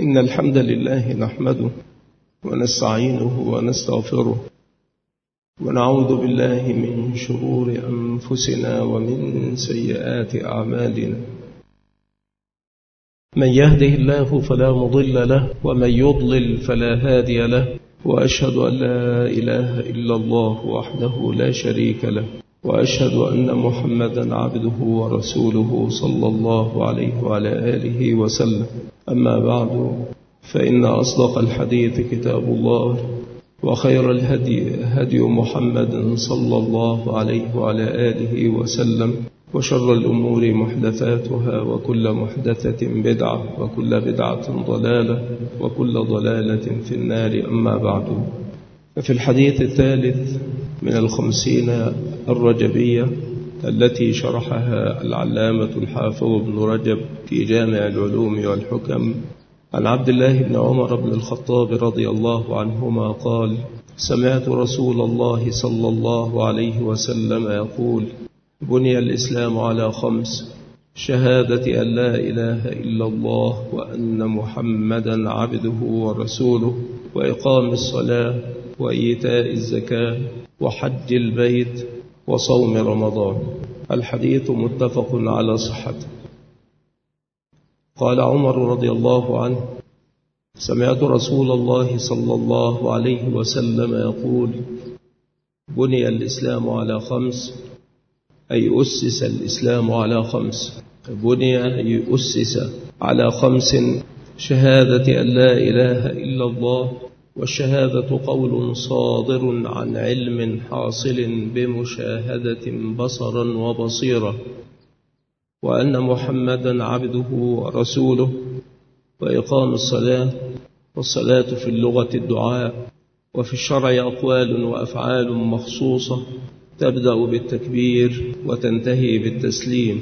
إن الحمد لله نحمده ونستعينه ونستغفره ونعوذ بالله من شرور أنفسنا ومن سيئات أعمالنا. من يهده الله فلا مضل له ومن يضلل فلا هادي له، وأشهد أن لا إله إلا الله وحده لا شريك له، وأشهد أن محمدا عبده ورسوله صلى الله عليه وعلى آله وسلم. أما بعد، فإن أصدق الحديث كتاب الله، وخير الهدي هدي محمد صلى الله عليه وعلى آله وسلم، وشر الأمور محدثاتها، وكل محدثة بدعة، وكل بدعة ضلالة، وكل ضلالة في النار. أما بعد، ففي الحديث الثالث من 50 الرجبية التي شرحها العلامة الحافظ ابن رجب في جامع العلوم والحكم عن عبد الله بن عمر بن الخطاب رضي الله عنهما قال: سمعت رسول الله صلى الله عليه وسلم يقول: بني الإسلام على 5: شهادة أن لا إله إلا الله وأن محمدا عبده ورسوله، وإقام الصلاة، وإيتاء الزكاة، وحج البيت، وصوم رمضان. الحديث متفق على صحته. قال عمر رضي الله عنه: سمعت رسول الله صلى الله عليه وسلم يقول: بني الإسلام على 5، أي أسس الإسلام على 5. بني أي أسس على 5: شهادة أن لا إله إلا الله، والشهادة قول صادر عن علم حاصل بمشاهدة بصرا وبصيرة، وأن محمدا عبده ورسوله، وإقام الصلاة، والصلاة في اللغة الدعاء، وفي الشرع أقوال وأفعال مخصوصة تبدأ بالتكبير وتنتهي بالتسليم،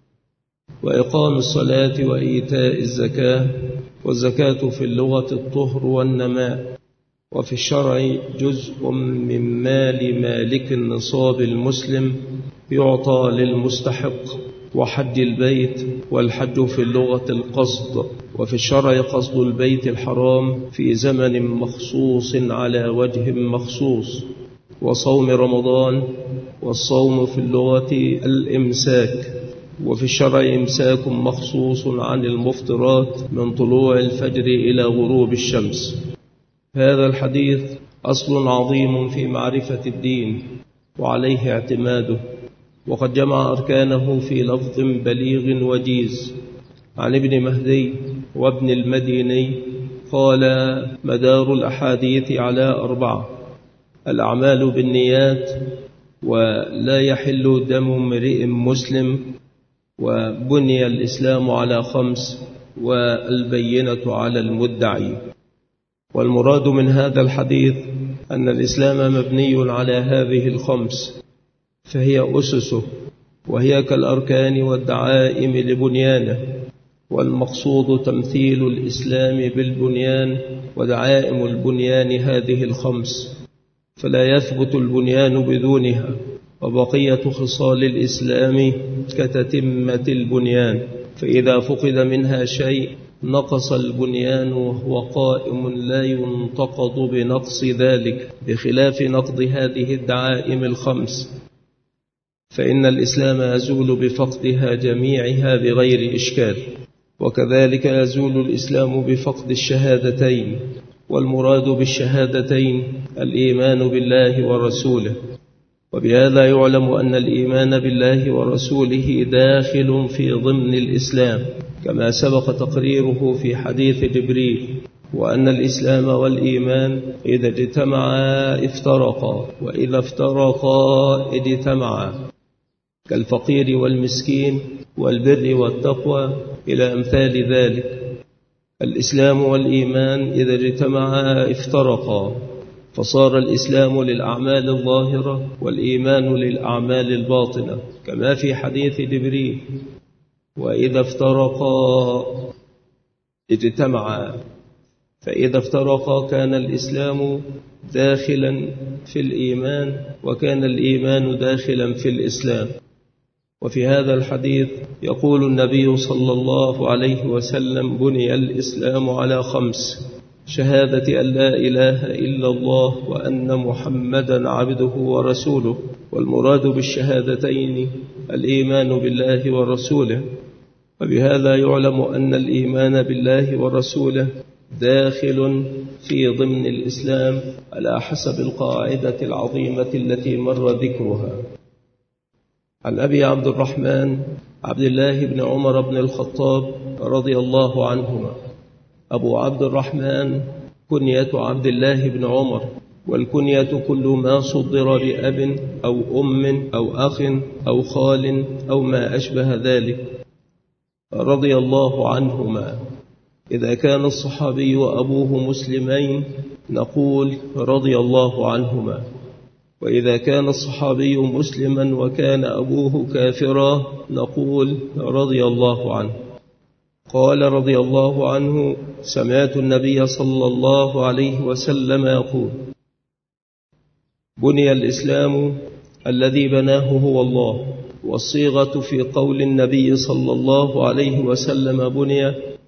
وإقام الصلاة وإيتاء الزكاة، والزكاة في اللغة الطهر والنماء، وفي الشرع جزء من مال مالك النصاب المسلم يعطى للمستحق، وحج البيت، والحج في اللغة القصد، وفي الشرع قصد البيت الحرام في زمن مخصوص على وجه مخصوص، وصوم رمضان، والصوم في اللغة الإمساك، وفي الشرع إمساك مخصوص عن المفطرات من طلوع الفجر إلى غروب الشمس. هذا الحديث أصل عظيم في معرفة الدين وعليه اعتماده، وقد جمع أركانه في لفظ بليغ وجيز عن ابن مهدي وابن المديني قال: مدار الأحاديث على 4: الأعمال بالنيات، ولا يحل دم امرئ مسلم، وبني الإسلام على 5، والبينة على المدعي. والمراد من هذا الحديث أن الإسلام مبني على هذه 5، فهي أسسه، وهي كالأركان والدعائم لبنيانه، والمقصود تمثيل الإسلام بالبنيان، ودعائم البنيان هذه 5، فلا يثبت البنيان بدونها، وبقية خصال الإسلام كتتمة البنيان، فإذا فقد منها شيء نقص البنيان وهو قائم لا ينتقض بنقص ذلك، بخلاف نقض هذه الدعائم 5، فإن الإسلام يزول بفقدها جميعها بغير إشكال، وكذلك يزول الإسلام بفقد الشهادتين. والمراد بالشهادتين الإيمان بالله ورسوله، وبهذا يعلم أن الإيمان بالله ورسوله داخل في ضمن الإسلام، كما سبق تقريره في حديث جبريل: وأن الإسلام والإيمان إذا اجتمعا افترقا، وإذا افترقا اجتمعا، كالفقير والمسكين، والبر والتقوى، إلى أمثال ذلك. الإسلام والإيمان إذا اجتمعا افترقا، فصار الإسلام للأعمال الظاهرة، والإيمان للأعمال الباطنة، كما في حديث جبريل: وإذا افترقا اجتمعا. فإذا افترقا كان الإسلام داخلا في الإيمان، وكان الإيمان داخلا في الإسلام. وفي هذا الحديث يقول النبي صلى الله عليه وسلم: بني الإسلام على 5: شهادة أن لا إله إلا الله وأن محمدا عبده ورسوله. والمراد بالشهادتين الإيمان بالله ورسوله. وبهذا يعلم أن الإيمان بالله ورسوله داخل في ضمن الإسلام على حسب القاعدة العظيمة التي مر ذكرها. عن أبي عبد الرحمن عبد الله بن عمر بن الخطاب رضي الله عنهما. أبو عبد الرحمن كنية عبد الله بن عمر، والكنية كل ما صدر بأب أو أم أو أخ أو خال أو ما أشبه ذلك، رضي الله عنهما. إذا كان الصحابي وأبوه مسلمين نقول رضي الله عنهما، وإذا كان الصحابي مسلما وكان أبوه كافرا نقول رضي الله عنه. قال رضي الله عنه: سمعت النبي صلى الله عليه وسلم يقول: بني الإسلام الذي بناه هو الله. والصيغة في قول النبي صلى الله عليه وسلم بني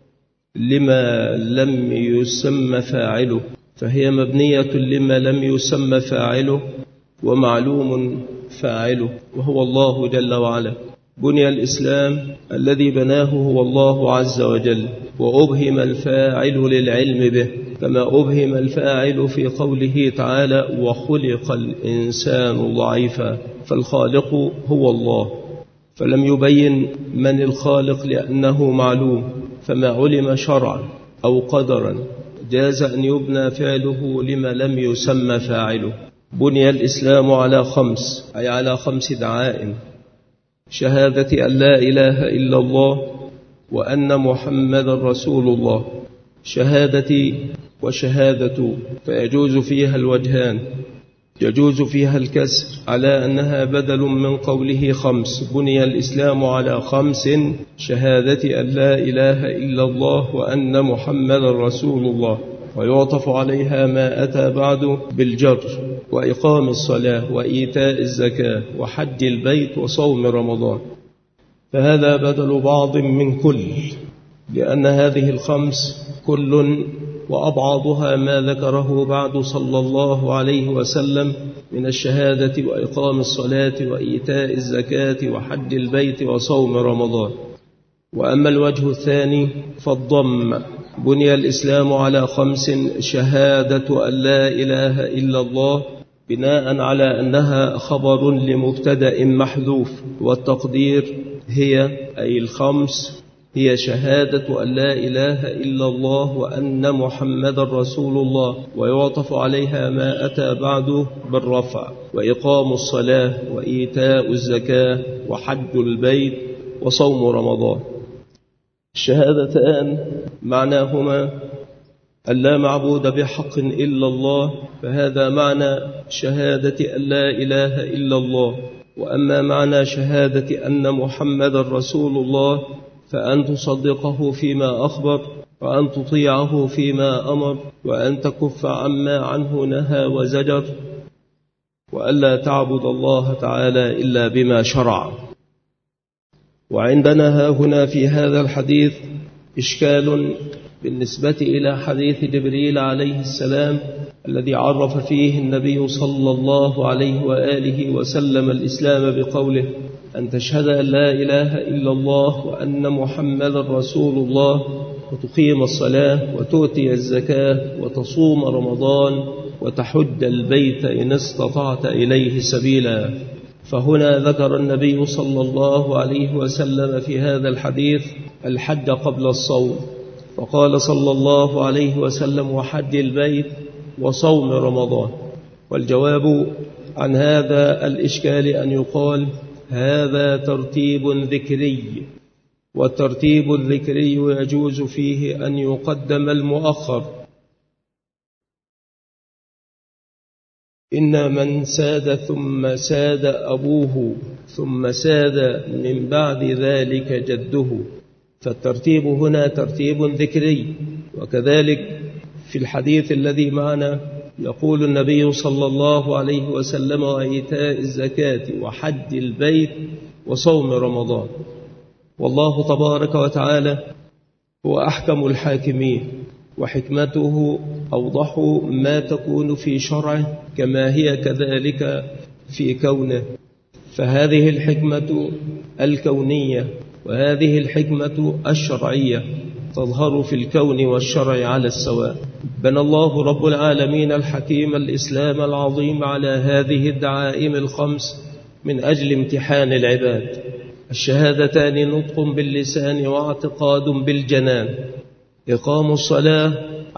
لما لم يسمى فاعله، فهي مبنية لما لم يسمى فاعله ومعلوم فاعله وهو الله جل وعلا. بني الإسلام الذي بناه هو الله عز وجل، وأبهم الفاعل للعلم به، كما أبهم الفاعل في قوله تعالى: وخلق الإنسان ضعيفا، فالخالق هو الله، فلم يبين من الخالق لأنه معلوم، فما علم شرعا أو قدرا جاز أن يبنى فعله لما لم يسمى فاعله. بني الإسلام على 5، أي على 5 دعائم: شهادة أن لا إله إلا الله وأن محمد رسول الله. شهادتي وشهادة فيجوز فيها الوجهان، يجوز فيها الكسر على أنها بدل من قوله 5. بني الإسلام على 5: شهادة أن لا إله إلا الله وأن محمد رسول الله. ويعطف عليها ما أتى بعد بالجر: وإقام الصلاة وإيتاء الزكاة وحج البيت وصوم رمضان. فهذا بدل بعض من كل، لأن هذه 5 كل وأبعضها ما ذكره بعد صلى الله عليه وسلم من الشهادة وإقام الصلاة وإيتاء الزكاة وحج البيت وصوم رمضان. وأما الوجه الثاني فالضم: بني الإسلام على 5: شهادة أن لا إله إلا الله، بناء على أنها خبر لمبتدأ محذوف، والتقدير هي أي 5 هي شهادة أن لا إله إلا الله وأن محمد رسول الله، ويعطف عليها ما أتى بعده بالرفع: وإقام الصلاة وإيتاء الزكاة وحج البيت وصوم رمضان. الشهادتان معناهما أن لا معبود بحق إلا الله، فهذا معنى شهادة أن لا إله إلا الله. وأما معنى شهادة أن محمد رسول الله فأن تصدقه فيما أخبر، وأن تطيعه فيما أمر، وأن تكف عما عنه نهى وزجر، وألا تعبد الله تعالى إلا بما شرع. وعندنا هنا في هذا الحديث إشكال بالنسبة إلى حديث جبريل عليه السلام الذي عرف فيه النبي صلى الله عليه وآله وسلم الإسلام بقوله: أن تشهد أن لا إله إلا الله وأن محمد رسول الله، وتقيم الصلاة وتؤتي الزكاة وتصوم رمضان وتحج البيت إن استطعت إليه سبيلا. فهنا ذكر النبي صلى الله عليه وسلم في هذا الحديث الحج قبل الصوم، فقال صلى الله عليه وسلم: وحج البيت وصوم رمضان. والجواب عن هذا الإشكال أن يقال: هذا ترتيب ذكري، والترتيب الذكري يجوز فيه أن يقدم المؤخر. إن من ساد ثم ساد أبوه ثم ساد من بعد ذلك جده، فالترتيب هنا ترتيب ذكري. وكذلك في الحديث الذي معنا يقول النبي صلى الله عليه وسلم: وإيتاء الزكاة وحج البيت وصوم رمضان. والله تبارك وتعالى هو أحكم الحاكمين، وحكمته أوضح ما تكون في شرعه كما هي كذلك في كونه. فهذه الحكمة الكونية وهذه الحكمة الشرعية تظهر في الكون والشرع على السواء. بنى الله رب العالمين الحكيم الإسلام العظيم على هذه الدعائم الخمس من أجل امتحان العباد. الشهادتان نطق باللسان واعتقاد بالجنان. إقام الصلاة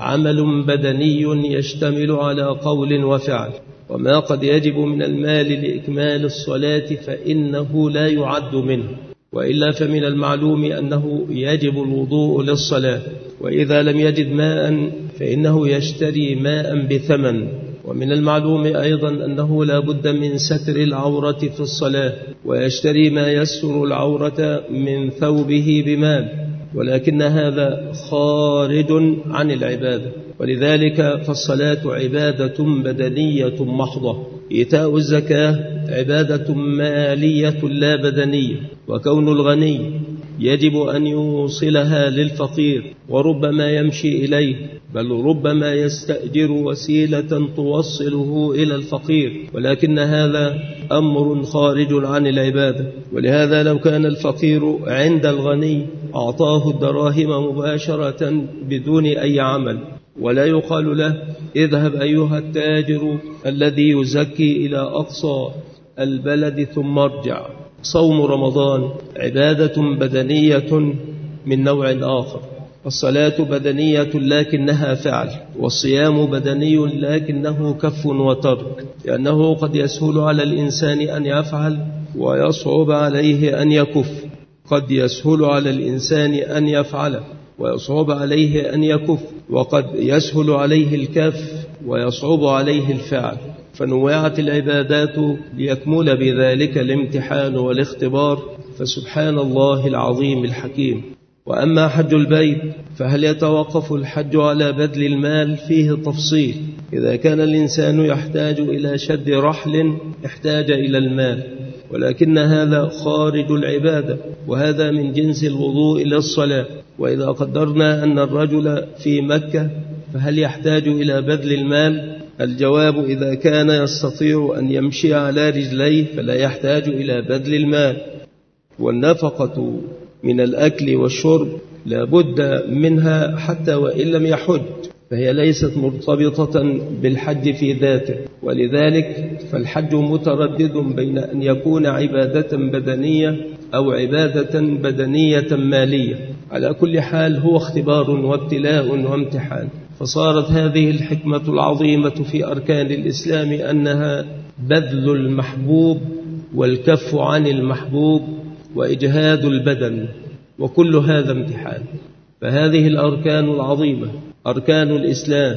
عمل بدني يشتمل على قول وفعل، وما قد يجب من المال لإكمال الصلاة فإنه لا يعد منه، وإلا فمن المعلوم أنه يجب الوضوء للصلاة، وإذا لم يجد ماء فإنه يشتري ماء بثمن. ومن المعلوم أيضا أنه لا بد من ستر العورة في الصلاة، ويشتري ما يستر العورة من ثوبه بمال، ولكن هذا خارج عن العبادة. ولذلك فالصلاة عبادة بدنية محضة. إيتاء الزكاة عبادة مالية لا بدنية. وكون الغني يجب أن يوصلها للفقير، وربما يمشي إليه، بل ربما يستأجر وسيلة توصله إلى الفقير، ولكن هذا أمر خارج عن العبادة. ولهذا لو كان الفقير عند الغني أعطاه الدراهم مباشرة بدون أي عمل، ولا يقال له اذهب أيها التاجر الذي يزكي إلى أقصى البلد ثم ارجع. صوم رمضان عبادة بدنية من نوع آخر. الصلاة بدنية لكنها فعل، والصيام بدني لكنه كف وترك، لأنه قد يسهل على الإنسان أن يفعل ويصعب عليه أن يكف. قد يسهل على الإنسان أن يفعل ويصعب عليه أن يكف، وقد يسهل عليه الكف ويصعب عليه الفعل. فنوعت العبادات ليكمل بذلك الامتحان والاختبار، فسبحان الله العظيم الحكيم. وأما حج البيت فهل يتوقف الحج على بذل المال؟ فيه تفصيل. إذا كان الإنسان يحتاج إلى شد رحل احتاج إلى المال، ولكن هذا خارج العبادة، وهذا من جنس الوضوء إلى الصلاة. وإذا قدرنا أن الرجل في مكة فهل يحتاج إلى بذل المال؟ الجواب إذا كان يستطيع أن يمشي على رجليه فلا يحتاج إلى بذل المال. والنفقة من الأكل والشرب لا بد منها حتى وإن لم يحج، فهي ليست مرتبطة بالحج في ذاته. ولذلك فالحج متردد بين أن يكون عبادة بدنية أو عبادة بدنية مالية. على كل حال هو اختبار وابتلاء وامتحان. فصارت هذه الحكمة العظيمة في أركان الإسلام أنها بذل المحبوب والكف عن المحبوب وإجهاد البدن، وكل هذا امتحان. فهذه الأركان العظيمة أركان الإسلام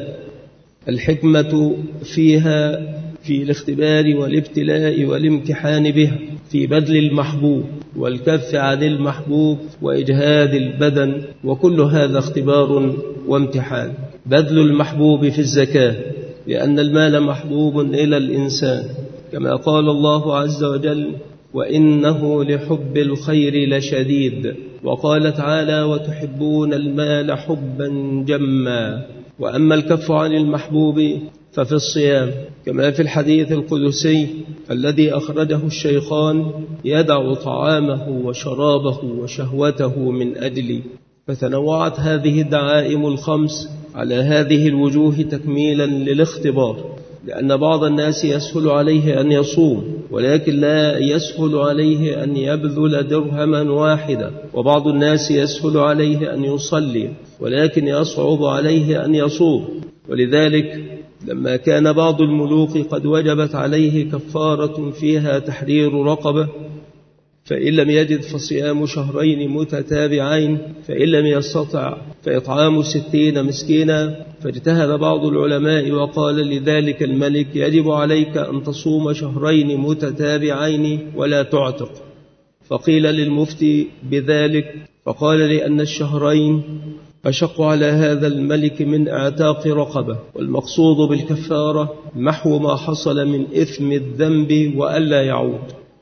الحكمة فيها في الاختبار والابتلاء والامتحان بها، في بذل المحبوب والكف عن المحبوب وإجهاد البدن، وكل هذا اختبار وامتحان. بذل المحبوب في الزكاة، لأن المال محبوب إلى الإنسان، كما قال الله عز وجل وإنه لحب الخير لشديد. وقال تعالى وتحبون المال حبا جما. وأما الكف عن المحبوب ففي الصيام، كما في الحديث القدسي الذي أخرجه الشيخان يدع طعامه وشرابه وشهوته من أجلي. فتنوعت هذه الدعائم الخمس على هذه الوجوه تكميلا للاختبار، لأن بعض الناس يسهل عليه أن يصوم ولكن لا يسهل عليه أن يبذل درهما واحدا، وبعض الناس يسهل عليه أن يصلي ولكن يصعب عليه أن يصوم. ولذلك لما كان بعض الملوك قد وجبت عليه كفارة فيها تحرير رقبة، فإن لم يجد فصيام شهرين متتابعين، فإن لم يستطع فإطعام 60 مسكينا. فاجتهد بعض العلماء وقال لذلك الملك يجب عليك أن تصوم شهرين متتابعين ولا تعتق. فقيل للمفتي بذلك فقال لأن الشهرين أشق على هذا الملك من اعتاق رقبة، والمقصود بالكفارة محو ما حصل من إثم الذنب وألا يعود.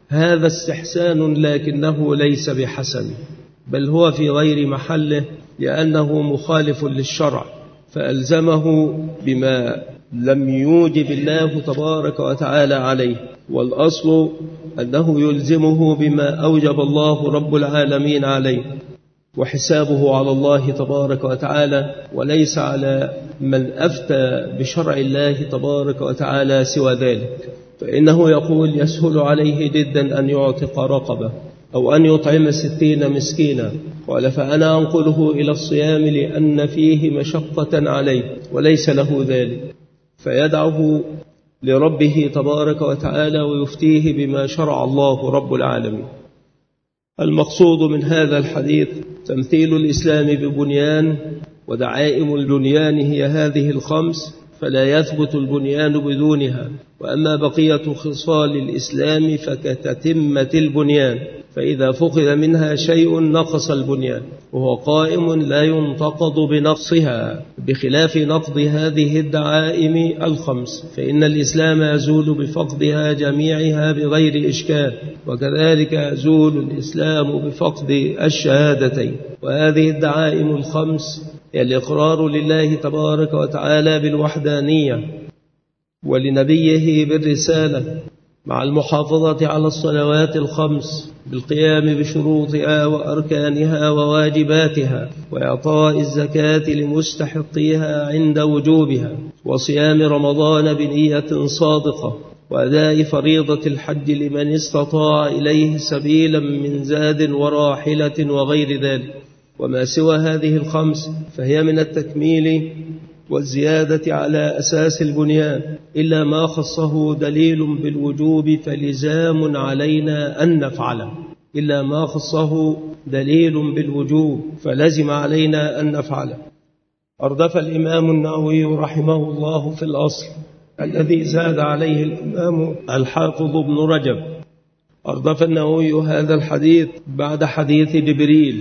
هذا استحسان لكنه ليس بحسن، بل هو في غير محله، لأنه مخالف للشرع، فألزمه بما لم يوجب الله تبارك وتعالى عليه. والأصل أنه يلزمه بما أوجب الله رب العالمين عليه، وحسابه على الله تبارك وتعالى، وليس على من أفتى بشرع الله تبارك وتعالى سوى ذلك. فإنه يقول يسهل عليه جدا أن يعتق رقبة أو أن يطعم 60 مسكينا، قال فأنا أنقله إلى الصيام لأن فيه مشقة عليه وليس له ذلك، فيدعه لربه تبارك وتعالى ويفتيه بما شرع الله رب العالمين. المقصود من هذا الحديث تمثيل الإسلام ببنيان، ودعائم البنيان هي هذه الخمس، فلا يثبت البنيان بدونها. وأما بقية خصال الإسلام فكتتمة البنيان، فإذا فقد منها شيء نقص البنيان، وهو قائم لا ينتقض بنقصها، بخلاف نقض هذه الدعائم الخمس، فإن الإسلام يزول بفقدها جميعها بغير إشكال، وكذلك يزول الإسلام بفقد الشهادتين. وهذه الدعائم الخمس هي الإقرار لله تبارك وتعالى بالوحدانية ولنبيه بالرسالة، مع المحافظة على الصلوات الخمس بالقيام بشروطها وأركانها وواجباتها، وإعطاء الزكاة لمستحقيها عند وجوبها، وصيام رمضان بنية صادقة، وأداء فريضة الحج لمن استطاع إليه سبيلا من زاد وراحلة وغير ذلك. وما سوى هذه الخمس فهي من التكميل والزيادة على أساس البنيان، إلا ما خصه دليل بالوجوب فلزام علينا أن نفعله، إلا ما خصه دليل بالوجوب فلزم علينا أن نفعله. أردف الإمام النووي رحمه الله في الأصل الذي زاد عليه الإمام الحافظ ابن رجب. أردف النووي هذا الحديث بعد حديث جبريل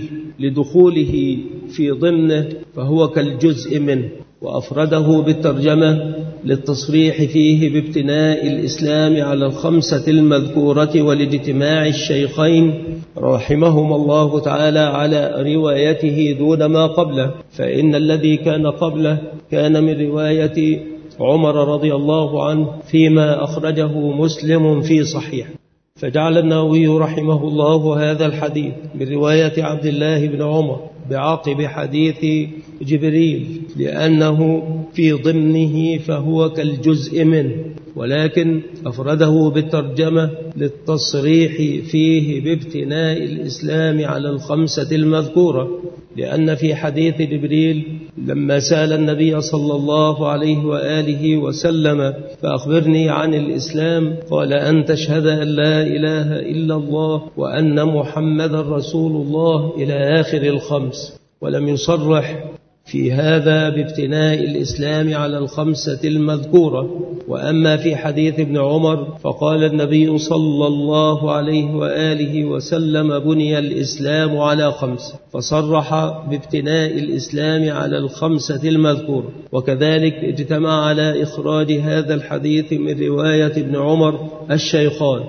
لدخوله في ضمنه، فهو كالجزء منه، وأفرده بالترجمة للتصريح فيه بابتناء الإسلام على الخمسة المذكورة ولاجتماع الشيخين رحمهما الله تعالى على روايته دون ما قبله، فإن الذي كان قبله كان من رواية عمر رضي الله عنه فيما أخرجه مسلم في صحيح. فجعل النووي رحمه الله هذا الحديث من رواية عبد الله بن عمر بعقب حديث جبريل لأنه في ضمنه فهو كالجزء منه، ولكن أفرده بالترجمة للتصريح فيه بابتناء الإسلام على الخمسة المذكورة، لأن في حديث جبريل لما سأل النبي صلى الله عليه وآله وسلم فأخبرني عن الإسلام، قال أن تشهد أن لا إله إلا الله وأن محمد رسول الله إلى آخر الخمس، ولم يصرح في هذا بابتناء الإسلام على الخمسة المذكورة. وأما في حديث ابن عمر فقال النبي صلى الله عليه وآله وسلم بني الإسلام على خمس، فصرح بابتناء الإسلام على الخمسة المذكورة. وكذلك اجتمع على إخراج هذا الحديث من رواية ابن عمر الشيخان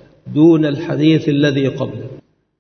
دون الحديث الذي قبله.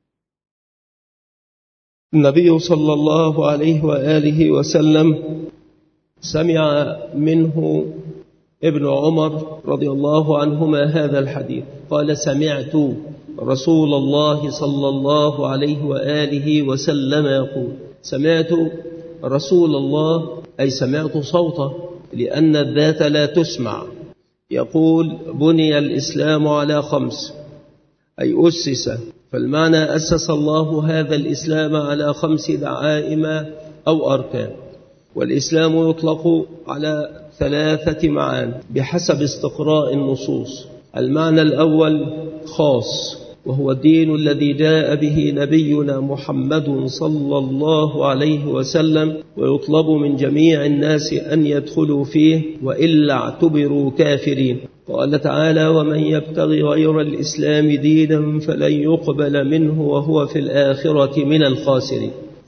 النبي صلى الله عليه وآله وسلم سمع منه ابن عمر رضي الله عنهما هذا الحديث، قال سمعت رسول الله صلى الله عليه وآله وسلم يقول. سمعت رسول الله أي سمعت صوته، لأن الذات لا تسمع. يقول بني الإسلام على خمس أي أسس، فالمعنى أسس الله هذا الإسلام على 5 دعائم أو أركان. والإسلام يطلق على 3 معان بحسب استقراء النصوص. المعنى الأول خاص، وهو الدين الذي جاء به نبينا محمد صلى الله عليه وسلم، ويطلب من جميع الناس أن يدخلوا فيه وإلا اعتبروا كافرين. قال تعالى ومن يبتغي غير الإسلام دينا فلن يقبل منه وهو في الآخرة من الخاسرين.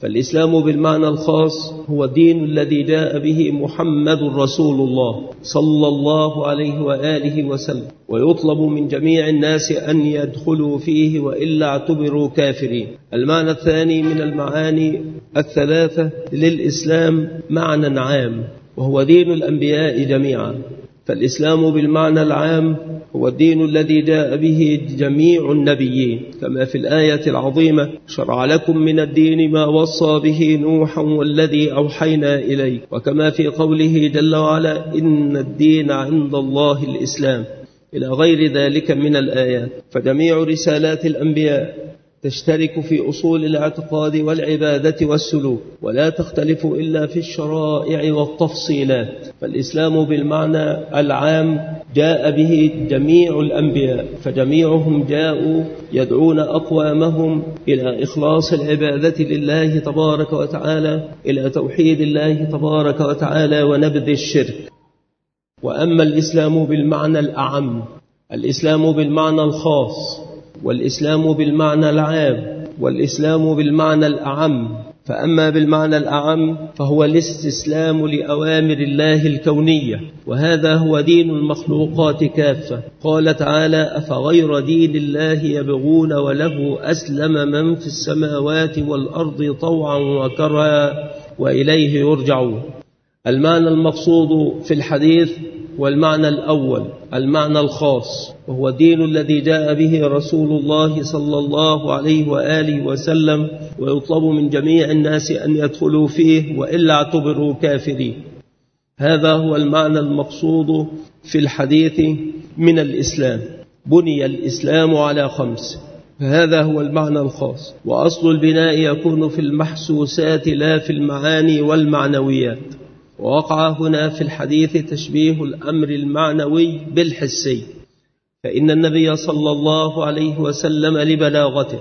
فالإسلام بالمعنى الخاص هو الدين الذي جاء به محمد رسول الله صلى الله عليه وآله وسلم، ويطلب من جميع الناس أن يدخلوا فيه وإلا اعتبروا كافرين. المعنى الثاني من المعاني الثلاثة للإسلام معنى عام، وهو دين الأنبياء جميعا. فالإسلام بالمعنى العام هو الدين الذي جاء به جميع النبيين، كما في الآية العظيمة: شرع لكم من الدين ما وصى به نوحا والذي أوحينا إليه، وكما في قوله جل وعلا: إن الدين عند الله الإسلام، إلى غير ذلك من الآيات. فجميع رسالات الأنبياء تشترك في أصول الاعتقاد والعبادة والسلوك، ولا تختلف إلا في الشرائع والتفصيلات. فالإسلام بالمعنى العام جاء به جميع الأنبياء، فجميعهم جاءوا يدعون أقوامهم إلى إخلاص العبادة لله تبارك وتعالى، إلى توحيد الله تبارك وتعالى ونبذ الشرك. وأما الإسلام بالمعنى الأعم، الإسلام بالمعنى الخاص، والإسلام بالمعنى العام، والإسلام بالمعنى الأعم. فأما بالمعنى الأعم فهو الاستسلام لأوامر الله الكونية، وهذا هو دين المخلوقات كافة. قال تعالى: أفغير دين الله يبغون وله أسلم من في السماوات والأرض طوعا وكرها وإليه يرجعون. المعنى المقصود في الحديث والمعنى الأول المعنى الخاص، وهو الدين الذي جاء به رسول الله صلى الله عليه وآله وسلم، ويطلب من جميع الناس أن يدخلوا فيه وإلا اعتبروا كافرين. هذا هو المعنى المقصود في الحديث من الإسلام. بني الإسلام على 5، فهذا هو المعنى الخاص. وأصل البناء يكون في المحسوسات لا في المعاني والمعنويات. ووقع هنا في الحديث تشبيه الأمر المعنوي بالحسي، فإن النبي صلى الله عليه وسلم لبلاغته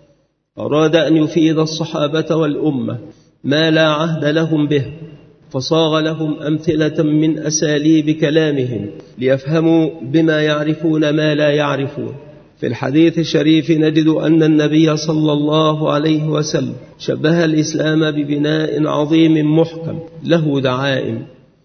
أراد أن يفيد الصحابة والأمة ما لا عهد لهم به، فصاغ لهم أمثلة من أساليب كلامهم ليفهموا بما يعرفون ما لا يعرفون. في الحديث الشريف نجد أن النبي صلى الله عليه وسلم شبه الإسلام ببناء عظيم محكم له دعائم،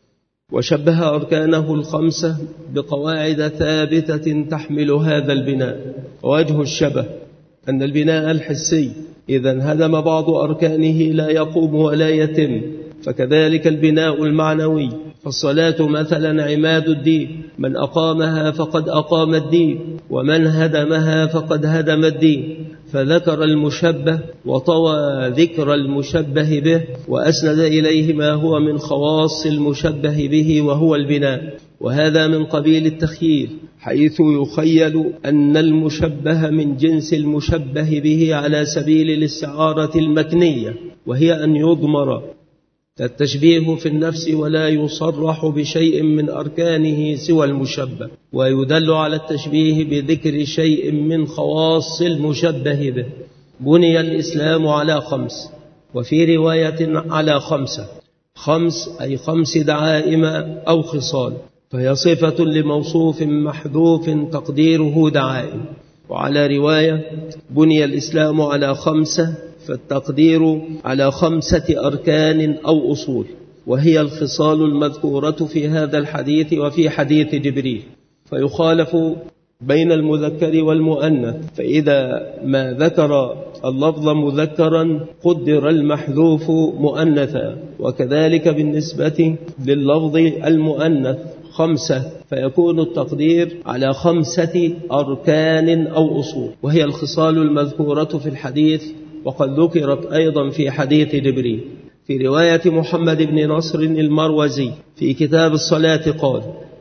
وشبه أركانه 5 بقواعد ثابتة تحمل هذا البناء. ووجه الشبه أن البناء الحسي إذا انهدم بعض أركانه لا يقوم ولا يتم، فكذلك البناء المعنوي. فالصلاة مثلا عماد الدين، من أقامها فقد أقام الدين، ومن هدمها فقد هدم الدين. فذكر المشبه وطوى ذكر المشبه به، وأسند إليه ما هو من خواص المشبه به وهو البناء. وهذا من قبيل التخييل، حيث يخيل أن المشبه من جنس المشبه به على سبيل الاستعارة المكنية، وهي أن يضمر التشبيه في النفس ولا يصرح بشيء من أركانه سوى المشبه، ويدل على التشبيه بذكر شيء من خواص المشبه به. بني الإسلام على 5، وفي رواية على 5 أي 5 دعائم أو خصال، فهي صفة لموصوف محذوف تقديره دعائم. وعلى رواية بني الإسلام على 5، فالتقدير على 5 أركان أو أصول، وهي الخصال المذكورة في هذا الحديث وفي حديث جبريل. فيخالف بين المذكر والمؤنث، فإذا ما ذكر اللفظ مذكرا قدر المحذوف مؤنثا، وكذلك بالنسبة لللفظ المؤنث 5، فيكون التقدير على 5 أركان أو أصول، وهي الخصال المذكورة في الحديث، وقد ذكرت أيضا في حديث جبريل. في رواية محمد بن نصر المروزي في كتاب الصلاة قال: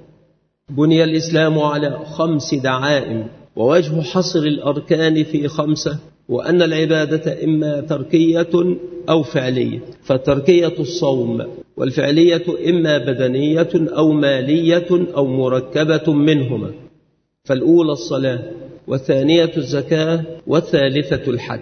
بني الإسلام على 5 دعائم. ووجه حصر الأركان في 5 وأن العبادة إما تركية أو فعلية، فالتركية الصوم، والفعلية إما بدنية أو مالية أو مركبة منهما، فالأولى الصلاة، والثانية الزكاة، والثالثة الحج.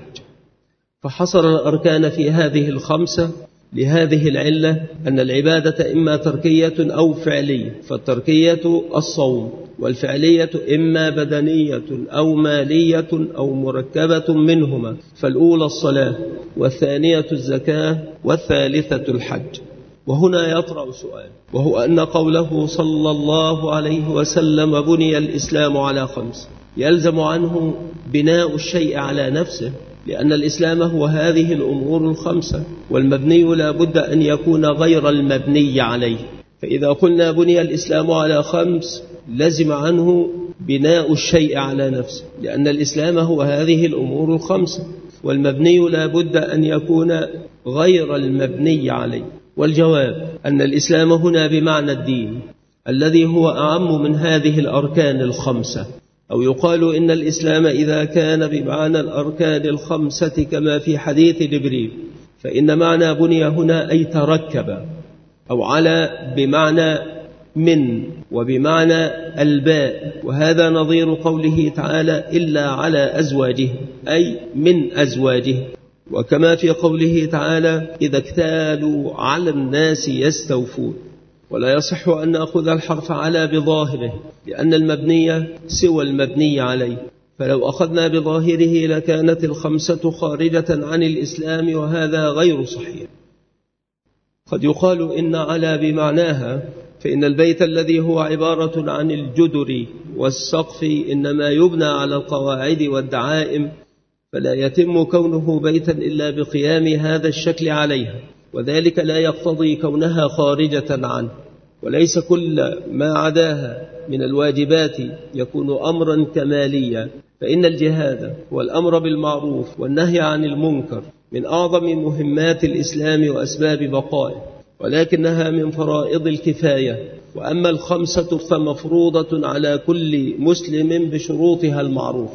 فحصر الأركان في هذه 5 لهذه العلة، أن العبادة إما تركية أو فعلية، فالتركية الصوم، والفعلية إما بدنية أو مالية أو مركبة منهما، فالأولى الصلاة، والثانية الزكاة، والثالثة الحج. وهنا يطرأ سؤال، وهو أن قوله صلى الله عليه وسلم بني الإسلام على 5 يلزم عنه بناء الشيء على نفسه، لأن الإسلام هو هذه الأمور 5، والمبني لا بد أن يكون غير المبني عليه. فإذا قلنا بني الإسلام على 5 لزم عنه بناء الشيء على نفسه، لأن الإسلام هو هذه الأمور 5، والمبني لا بد أن يكون غير المبني عليه. والجواب أن الإسلام هنا بمعنى الدين الذي هو أعم من هذه الأركان 5، أو يقال إن الإسلام إذا كان بمعنى الأركان 5 كما في حديث جبريل، فإن معنى بني هنا أي تركب، أو على بمعنى من، وبمعنى الباء، وهذا نظير قوله تعالى إلا على أزواجه، أي من أزواجه. وكما في قوله تعالى إذا اكتالوا على الناس يستوفون. ولا يصح أن نأخذ الحرف على بظاهره، لأن المبني سوى المبني عليه، فلو أخذنا بظاهره لكانت 5 خارجة عن الإسلام، وهذا غير صحيح. قد يقال إن على بمعناها، فإن البيت الذي هو عبارة عن الجدر والسقف إنما يبنى على القواعد والدعائم، فلا يتم كونه بيتا إلا بقيام هذا الشكل عليها، وذلك لا يقتضي كونها خارجة عنه. وليس كل ما عداها من الواجبات يكون أمرا كماليا، فإن الجهاد والأمر بالمعروف والنهي عن المنكر من أعظم مهمات الإسلام وأسباب بقائه، ولكنها من فرائض الكفاية. وأما 5 فمفروضة على كل مسلم بشروطها المعروفة.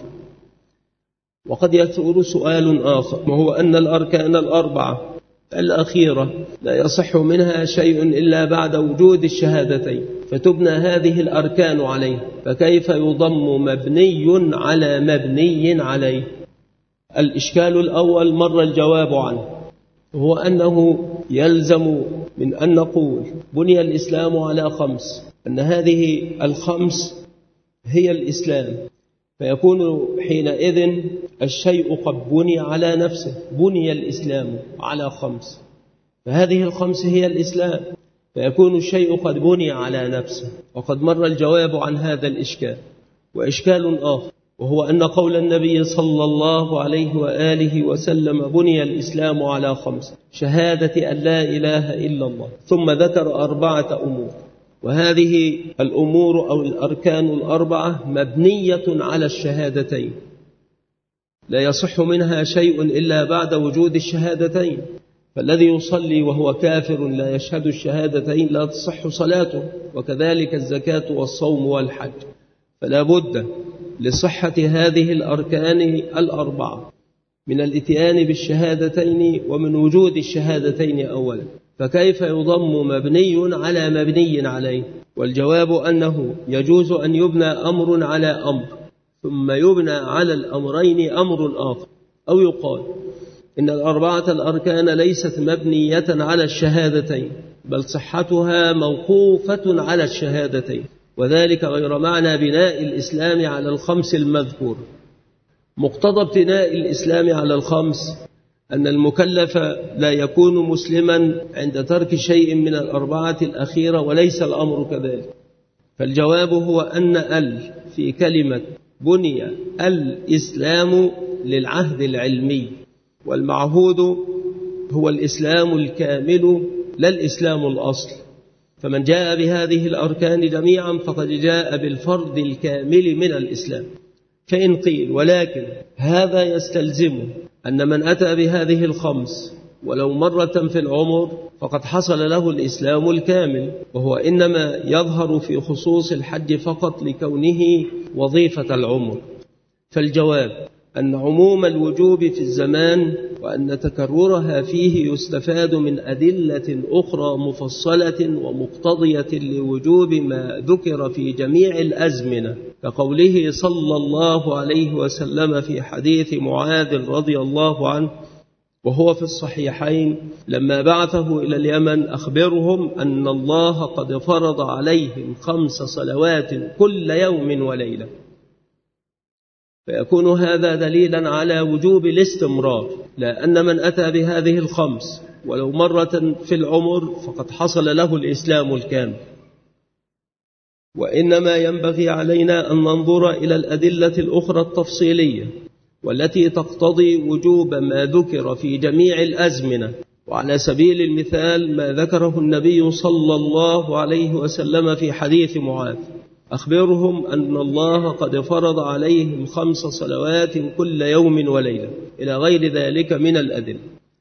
وقد يثور سؤال آخر، وهو أن الأركان 4 الأخيرة لا يصح منها شيء إلا بعد وجود الشهادتين، فتبنى هذه الأركان عليه، فكيف يضم مبني على مبني عليه؟ الإشكال الأول مر الجواب عنه، هو أنه يلزم من أن نقول بني الإسلام على 5، أن هذه 5 هي الإسلام، فيكون حينئذ الشيء قد بني على نفسه، بني الإسلام على 5، فهذه 5 هي الإسلام، فيكون الشيء قد بني على نفسه. وقد مر الجواب عن هذا الإشكال. وإشكال آخر، وهو أن قول النبي صلى الله عليه وآله وسلم بني الإسلام على 5 شهادة أن لا إله إلا الله، ثم ذكر 4 أمور، وهذه الأمور أو الأركان 4 مبنية على الشهادتين، لا يصح منها شيء إلا بعد وجود الشهادتين. فالذي يصلي وهو كافر لا يشهد الشهادتين لا تصح صلاته، وكذلك الزكاة والصوم والحج. فلا بد لصحة هذه الأركان 4 من الاتيان بالشهادتين ومن وجود الشهادتين أولا، فكيف يضم مبني على مبني عليه؟ والجواب أنه يجوز أن يبنى أمر على أمر، ثم يبنى على الأمرين أمر آخر. أو يقال إن 4 الأركان ليست مبنية على الشهادتين، بل صحتها موقوفة على الشهادتين، وذلك غير معنى بناء الإسلام على 5 المذكور. مقتضى ابتناء الإسلام على 5 أن المكلف لا يكون مسلما عند ترك شيء من 4 الأخيرة، وليس الأمر كذلك. فالجواب هو أن في كلمة بني الإسلام للعهد العلمي، والمعهود هو الإسلام الكامل لا الإسلام الأصل. فمن جاء بهذه الأركان جميعا فقد جاء بالفرض الكامل من الإسلام. فإن قيل ولكن هذا يستلزم أن من أتى بهذه 5 ولو مرة في العمر فقد حصل له الإسلام الكامل، وهو إنما يظهر في خصوص الحج فقط لكونه وظيفة العمر. فالجواب أن عموم الوجوب في الزمان وأن تكررها فيه يستفاد من أدلة أخرى مفصلة ومقتضية لوجوب ما ذكر في جميع الأزمنة، كقوله صلى الله عليه وسلم في حديث معاذ رضي الله عنه وهو في الصحيحين لما بعثه إلى اليمن أخبرهم أن الله قد فرض عليهم 5 صلوات كل يوم وليلة، فيكون هذا دليلا على وجوب الاستمرار، لأن من أتى بهذه 5 ولو مرة في العمر فقد حصل له الإسلام الكامل. وإنما ينبغي علينا أن ننظر إلى الأدلة الأخرى التفصيلية والتي تقتضي وجوب ما ذكر في جميع الأزمنة. وعلى سبيل المثال ما ذكره النبي صلى الله عليه وسلم في حديث معاذ: أخبرهم أن الله قد فرض عليهم 5 صلوات كل يوم وليلة، إلى غير ذلك من الأدلة.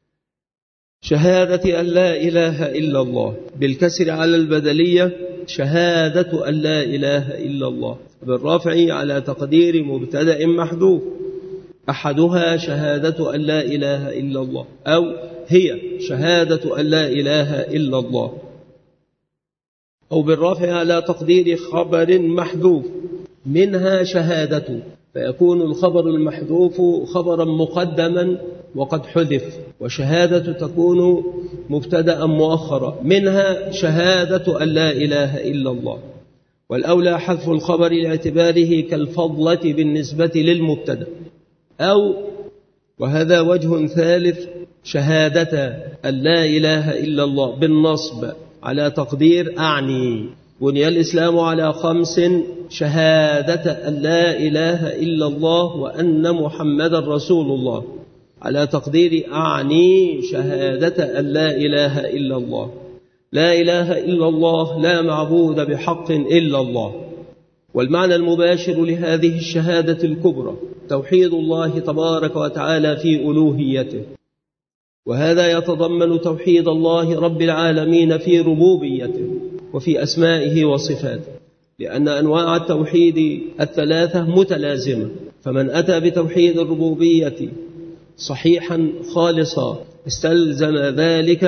شهادة أن لا إله إلا الله بالكسر على البدلية شهادة أن لا إله إلا الله، بالرفع على تقدير مبتدأ محذوف، أحدها شهادة أن لا إله إلا الله، أو هي شهادة أن لا إله إلا الله، أو بالرفع على تقدير خبر محذوف منها شهادة، فيكون الخبر المحذوف خبرا مقدما وقد حذف، وشهادة تكون مبتدأ مؤخرا، منها شهادة أن لا إله إلا الله. والأولى حذف الخبر لاعتباره كالفضلة بالنسبة للمبتدأ، أو وهذا وجه ثالث شهادة أن لا إله إلا الله بالنصب على تقدير أعني. بني الإسلام على 5: شهادة أن لا إله إلا الله وأن محمد رسول الله، على تقدير أعني شهادة أن لا إله إلا الله. لا إله إلا الله، لا معبود بحق إلا الله. والمعنى المباشر لهذه الشهادة الكبرى توحيد الله تبارك وتعالى في ألوهيته، وهذا يتضمن توحيد الله رب العالمين في ربوبيته وفي أسمائه وصفاته، لأن أنواع التوحيد 3 متلازمة، فمن أتى بتوحيد الربوبية صحيحا خالصا استلزم ذلك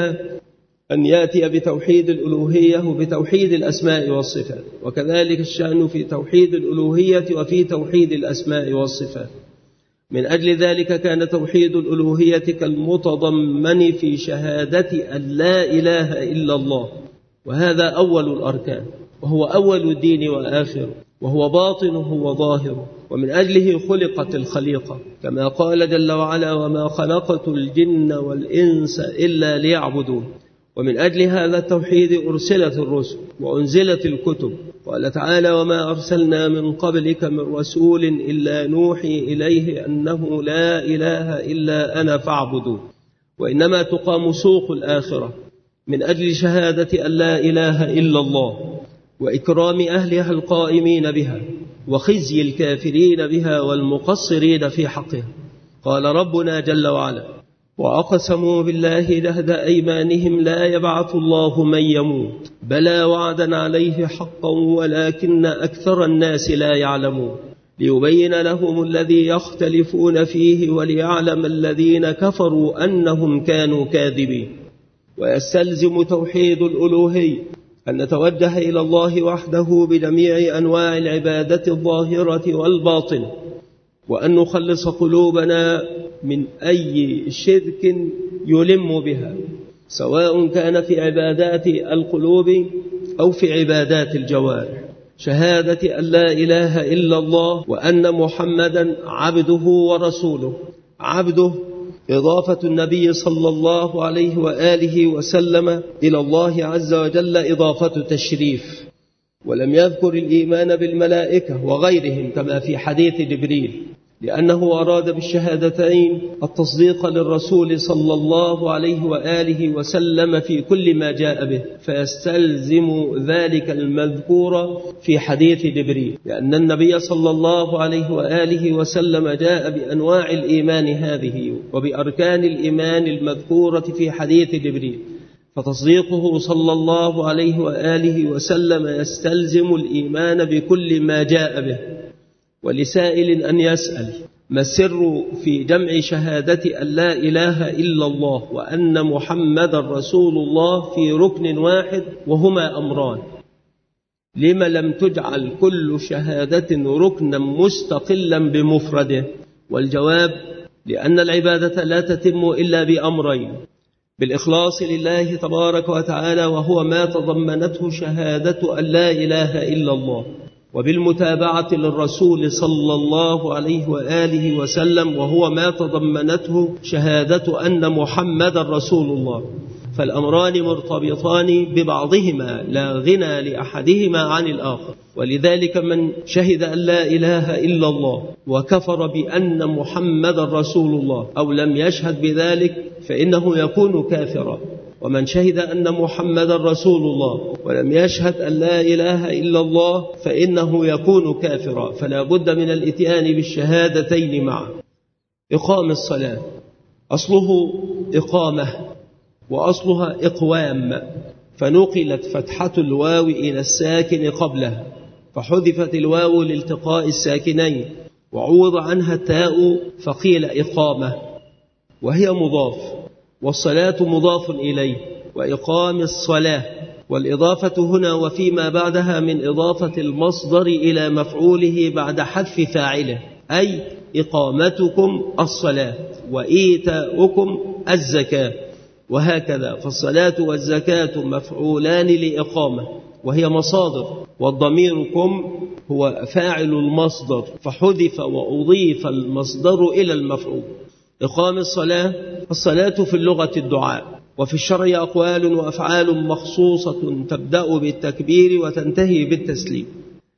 أن يأتي بتوحيد الألوهية وبتوحيد الأسماء والصفات، وكذلك الشأن في توحيد الألوهية وفي توحيد الأسماء والصفات. من أجل ذلك كان توحيد الألوهية كالمتضمن في شهادة أن لا إله إلا الله، وهذا أول الأركان، وهو أول الدين وآخره، وهو باطنه وظاهره، ومن أجله خلقت الخليقة، كما قال جل وعلا: وما خلقت الجن والإنس إلا ليعبدون. ومن أجل هذا التوحيد أرسلت الرسل وأنزلت الكتب. قال تعالى: وما أرسلنا من قبلك من رسول إلا نوحي إليه أنه لا إله إلا أنا فاعبدون. وإنما تقام سوق الآخرة من أجل شهادة أن لا إله إلا الله، وإكرام أهلها القائمين بها، وخزي الكافرين بها والمقصرين في حقها. قال ربنا جل وعلا: وأقسموا بالله جهد أيمانهم لا يبعث الله من يموت بلى وعدا عليه حقا ولكن أكثر الناس لا يعلمون، ليبين لهم الذي يختلفون فيه وليعلم الذين كفروا أنهم كانوا كاذبين. ويستلزم توحيد الألوهية أن نتوجه إلى الله وحده بجميع أنواع العبادة الظاهرة والباطنة، وأن نخلص قلوبنا من أي شرك يلم بها، سواء كان في عبادات القلوب أو في عبادات الجوارح. شهادة أن لا إله إلا الله وأن محمدا عبده ورسوله. عبده إضافة النبي صلى الله عليه وآله وسلم إلى الله عز وجل إضافة تشريف، ولم يذكر الإيمان بالملائكة وغيرهم كما في حديث جبريل، لأنه أراد بالشهادتين التصديق للرسول صلى الله عليه وآله وسلم في كل ما جاء به، فيستلزم ذلك المذكور في حديث جبريل، لأن النبي صلى الله عليه وآله وسلم جاء بأنواع الإيمان هذه وبأركان الإيمان المذكورة في حديث جبريل، فتصديقه صلى الله عليه وآله وسلم يستلزم الإيمان بكل ما جاء به. ولسائل أن يسأل: ما السر في جمع شهادة أن لا إله إلا الله وأن محمد رسول الله في ركن واحد وهما أمران؟ لما لم تجعل كل شهادة ركنا مستقلا بمفرده؟ والجواب: لأن العبادة لا تتم إلا بأمرين: بالإخلاص لله تبارك وتعالى وهو ما تضمنته شهادة أن لا إله إلا الله، وبالمتابعة للرسول صلى الله عليه وآله وسلم وهو ما تضمنته شهادة أن محمد رسول الله. فالأمران مرتبطان ببعضهما لا غنى لأحدهما عن الآخر. ولذلك من شهد أن لا إله إلا الله وكفر بأن محمد رسول الله أو لم يشهد بذلك فإنه يكون كافرا، ومن شهد أن محمد رسول الله ولم يشهد أن لا إله إلا الله فإنه يكون كافرا. فلا بد من الإتيان بالشهادتين معا. إقام الصلاة أصله إقامة وأصلها إقوام، فنقلت فتحة الواو إلى الساكن قبلها فحذفت الواو لالتقاء الساكنين وعوض عنها التاء فقيل إقامة، وهي مضاف، والصلاة مضاف إليه، وإقام الصلاة. والإضافة هنا وفيما بعدها من إضافة المصدر إلى مفعوله بعد حذف فاعله، أي إقامتكم الصلاة وإيتاؤكم الزكاة، وهكذا. فالصلاة والزكاة مفعولان لإقامة وهي مصادر، والضميركم هو فاعل المصدر فحذف وأضيف المصدر إلى المفعول. إقام الصلاة: الصلاة في اللغة الدعاء، وفي الشرع أقوال وأفعال مخصوصة تبدأ بالتكبير وتنتهي بالتسليم.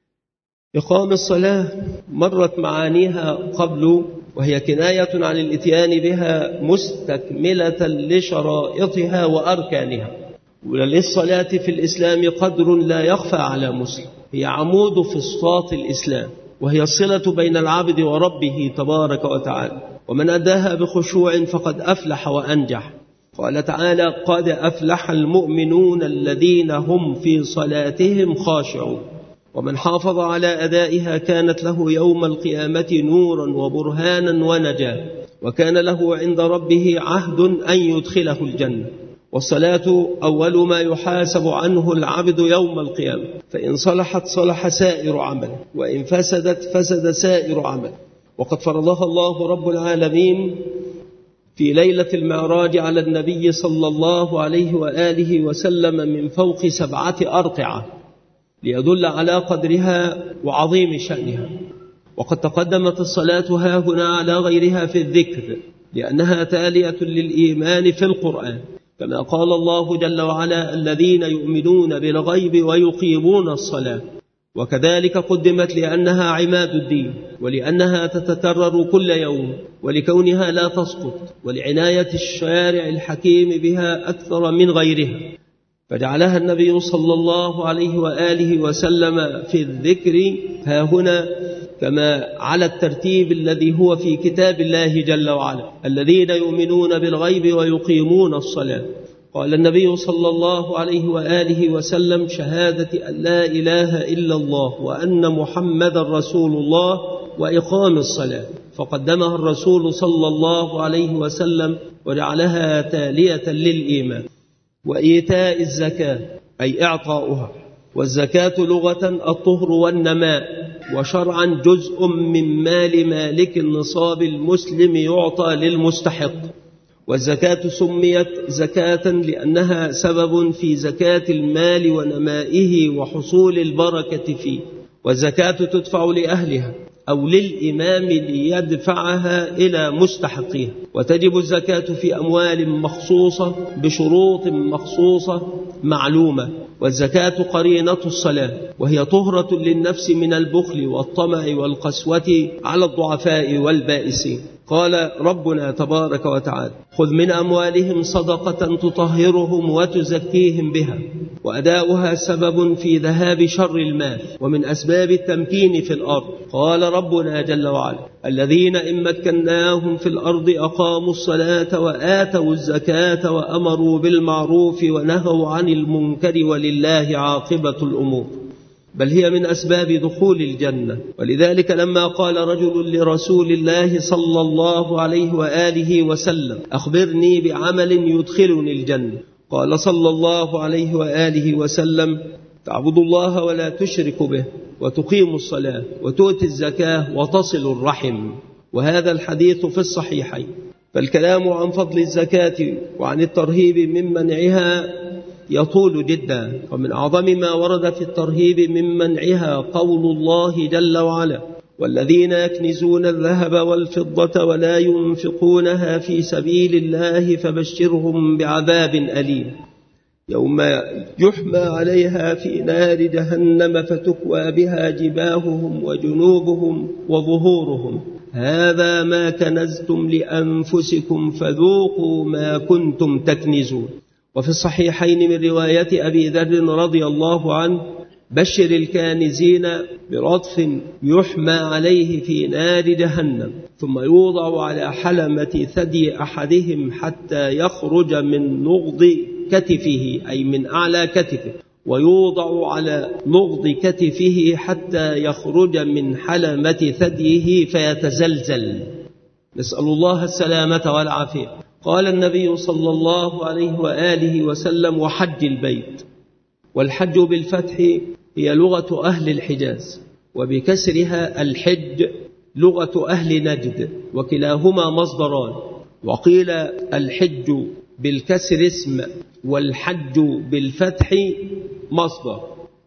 إقام الصلاة مرت معانيها قبل، وهي كناية عن الإتيان بها مستكملة لشرائطها وأركانها. وللصلاة في الإسلام قدر لا يخفى على مسلم، هي عمود فسطاط الإسلام، وهي الصلة بين العبد وربه تبارك وتعالى، ومن أداها بخشوع فقد أفلح وأنجح. قال تعالى: قد أفلح المؤمنون الذين هم في صلاتهم خاشعون. ومن حافظ على أدائها كانت له يوم القيامة نورا وبرهانا ونجاة، وكان له عند ربه عهد أن يدخله الجنة. والصلاة أول ما يحاسب عنه العبد يوم القيامة، فإن صلحت صلح سائر عمل، وإن فسدت فسد سائر عمل. وقد فرضها الله رب العالمين في ليلة المعراج على النبي صلى الله عليه وآله وسلم من فوق 7 أرقعة ليدل على قدرها وعظيم شأنها. وقد تقدمت الصلاة هاهنا على غيرها في الذكر لأنها تالية للإيمان في القرآن، كما قال الله جل وعلا: الذين يؤمنون بالغيب ويقيمون الصلاة. وكذلك قدمت لأنها عماد الدين، ولأنها تتكرر كل يوم، ولكونها لا تسقط، ولعناية الشارع الحكيم بها أكثر من غيرها، فجعلها النبي صلى الله عليه وآله وسلم في الذكر هاهنا كما على الترتيب الذي هو في كتاب الله جل وعلا: الذين يؤمنون بالغيب ويقيمون الصلاة. قال النبي صلى الله عليه وآله وسلم: شهادة أن لا إله إلا الله وأن محمد رسول الله وإقام الصلاة، فقدمها الرسول صلى الله عليه وسلم وجعلها تالية للإيمان. وإيتاء الزكاة أي إعطاؤها، والزكاة لغة الطهر والنماء، وشرعا جزء من مال مالك النصاب المسلم يعطى للمستحق. والزكاة سميت زكاة لأنها سبب في زكاة المال ونمائه وحصول البركة فيه. والزكاة تدفع لأهلها أو للإمام ليدفعها إلى مستحقيها. وتجب الزكاة في أموال مخصوصة بشروط مخصوصة معلومة. والزكاة قرينة الصلاة، وهي طهرة للنفس من البخل والطمع والقسوة على الضعفاء والبائسين. قال ربنا تبارك وتعالى: خذ من أموالهم صدقة تطهرهم وتزكيهم بها. وأداؤها سبب في ذهاب شر المال ومن أسباب التمكين في الأرض. قال ربنا جل وعلا: الذين إن مكناهم في الأرض أقاموا الصلاة وآتوا الزكاة وأمروا بالمعروف ونهوا عن المنكر ولله عاقبة الأمور. بل هي من أسباب دخول الجنة. ولذلك لما قال رجل لرسول الله صلى الله عليه وآله وسلم: أخبرني بعمل يدخلني الجنة، قال صلى الله عليه وآله وسلم: تعبد الله ولا تشرك به، وتقيم الصلاة، وتؤتي الزكاة، وتصل الرحم. وهذا الحديث في الصحيحين. فالكلام عن فضل الزكاة وعن الترهيب من منعها يطول جدا، ومن أعظم ما ورد في الترهيب من منعها قول الله جل وعلا: والذين يكنزون الذهب والفضة ولا ينفقونها في سبيل الله فبشرهم بعذاب أليم يوم يحمى عليها في نار جهنم فتكوى بها جباههم وجنوبهم وظهورهم هذا ما كنزتم لأنفسكم فذوقوا ما كنتم تكنزون. وفي الصحيحين من رواية أبي ذر رضي الله عنه: بشر الكانزين برطف يحمى عليه في نار جهنم ثم يوضع على حلمة ثدي أحدهم حتى يخرج من نغض كتفه، أي من أعلى كتفه، ويوضع على نغض كتفه حتى يخرج من حلمة ثديه فيتزلزل، نسأل الله السلامة والعافية. قال النبي صلى الله عليه وآله وسلم: وحج البيت. والحج بالفتح هي لغة أهل الحجاز، وبكسرها الحج لغة أهل نجد، وكلاهما مصدران. وقيل الحج بالكسر اسم، والحج بالفتح مصدر.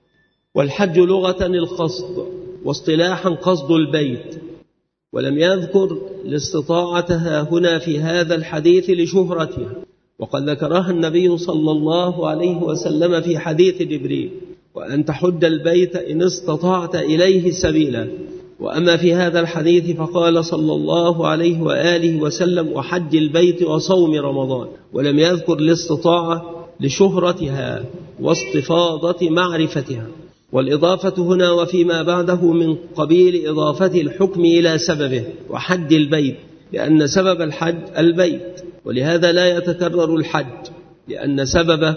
والحج لغة القصد، واصطلاحا قصد البيت. ولم يذكر الاستطاعة هنا في هذا الحديث لشهرتها، وقد ذكرها النبي صلى الله عليه وسلم في حديث جبريل: وأن تحج البيت إن استطعت إليه سبيلا. وأما في هذا الحديث فقال صلى الله عليه وآله وسلم: وحج البيت وصوم رمضان. ولم يذكر الاستطاعة لشهرتها واستفاضة معرفتها. والإضافة هنا وفيما بعده من قبيل إضافة الحكم إلى سببه، وحج البيت، لأن سبب الحج البيت، ولهذا لا يتكرر الحج، لأن سببه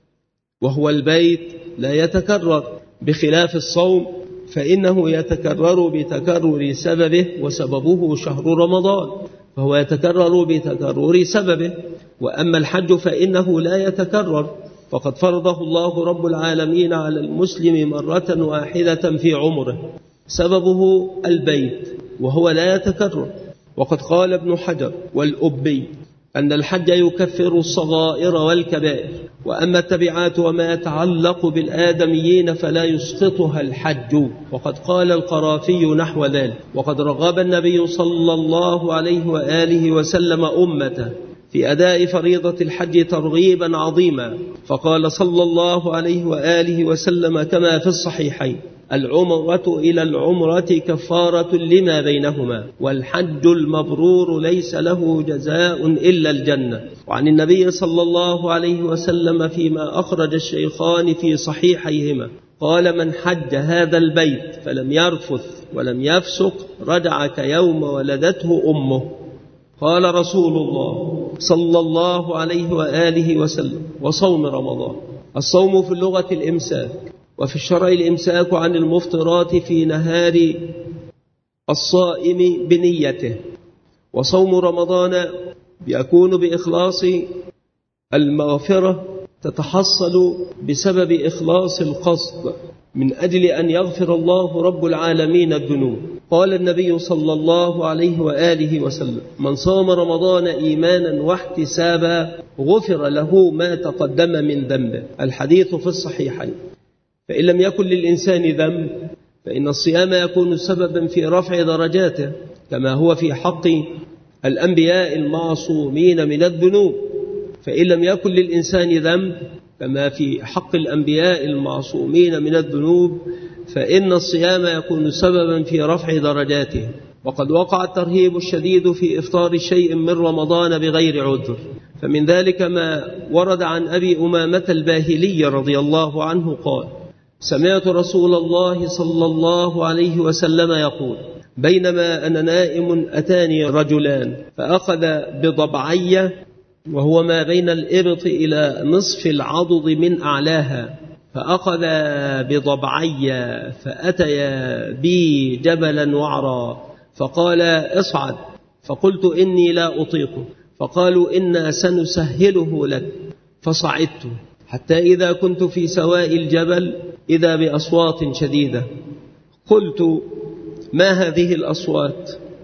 وهو البيت لا يتكرر، بخلاف الصوم فإنه يتكرر بتكرر سببه، وسببه شهر رمضان فهو يتكرر بتكرر سببه. وأما الحج فإنه لا يتكرر، فقد فرضه الله رب العالمين على المسلم مرة واحدة في عمره، سببه البيت وهو لا يتكرر. وقد قال ابن حجر والأبي أن الحج يكفر الصغائر والكبائر، وأما التبعات وما يتعلق بالآدميين فلا يسقطها الحج. وقد قال القرافي نحو ذلك. وقد رغب النبي صلى الله عليه وآله وسلم أمته في أداء فريضة الحج ترغيبا عظيما، فقال صلى الله عليه وآله وسلم كما في الصحيحين: العمرة إلى العمرة كفارة لما بينهما، والحج المبرور ليس له جزاء إلا الجنة. وعن النبي صلى الله عليه وسلم فيما أخرج الشيخان في صحيحيهما قال: من حج هذا البيت فلم يرفث ولم يفسق رجع كيوم ولدته أمه. قال رسول الله صلى الله عليه وآله وسلم: وصوم رمضان. الصوم في اللغة الإمساك، وفي الشرع الإمساك عن المفطرات في نهار الصائم بنيته. وصوم رمضان يكون بإخلاص المغفرة، تتحصل بسبب إخلاص القصد من أجل أن يغفر الله رب العالمين الذنوب. قال النبي صلى الله عليه وآله وسلم: من صام رمضان إيمانا واحتسابا غفر له ما تقدم من ذنبه. الحديث في الصحيحين. فإن لم يكن للإنسان ذنب فإن الصيام يكون سببا في رفع درجاته، كما هو في حق الأنبياء المعصومين من الذنوب. فإن لم يكن للإنسان ذنب كما في حق الأنبياء المعصومين من الذنوب فإن الصيام يكون سببا في رفع درجاته. وقد وقع الترهيب الشديد في إفطار شيء من رمضان بغير عذر، فمن ذلك ما ورد عن أبي أمامة الباهلي رضي الله عنه قال: سمعت رسول الله صلى الله عليه وسلم يقول: بينما أنا نائم أتاني رجلان فأخذ بضبعي، وهو ما بين الإبط إلى نصف العضد من أعلاها، فأخذ بضبعي فأتيا بي جبلا وعرا، فقال: اصعد. فقلت: إني لا أطيقه. فقالوا: إنا سنسهله لك. فصعدت حتى إذا كنت في سواء الجبل إذا بأصوات شديدة. قلت: ما هذه الأصوات؟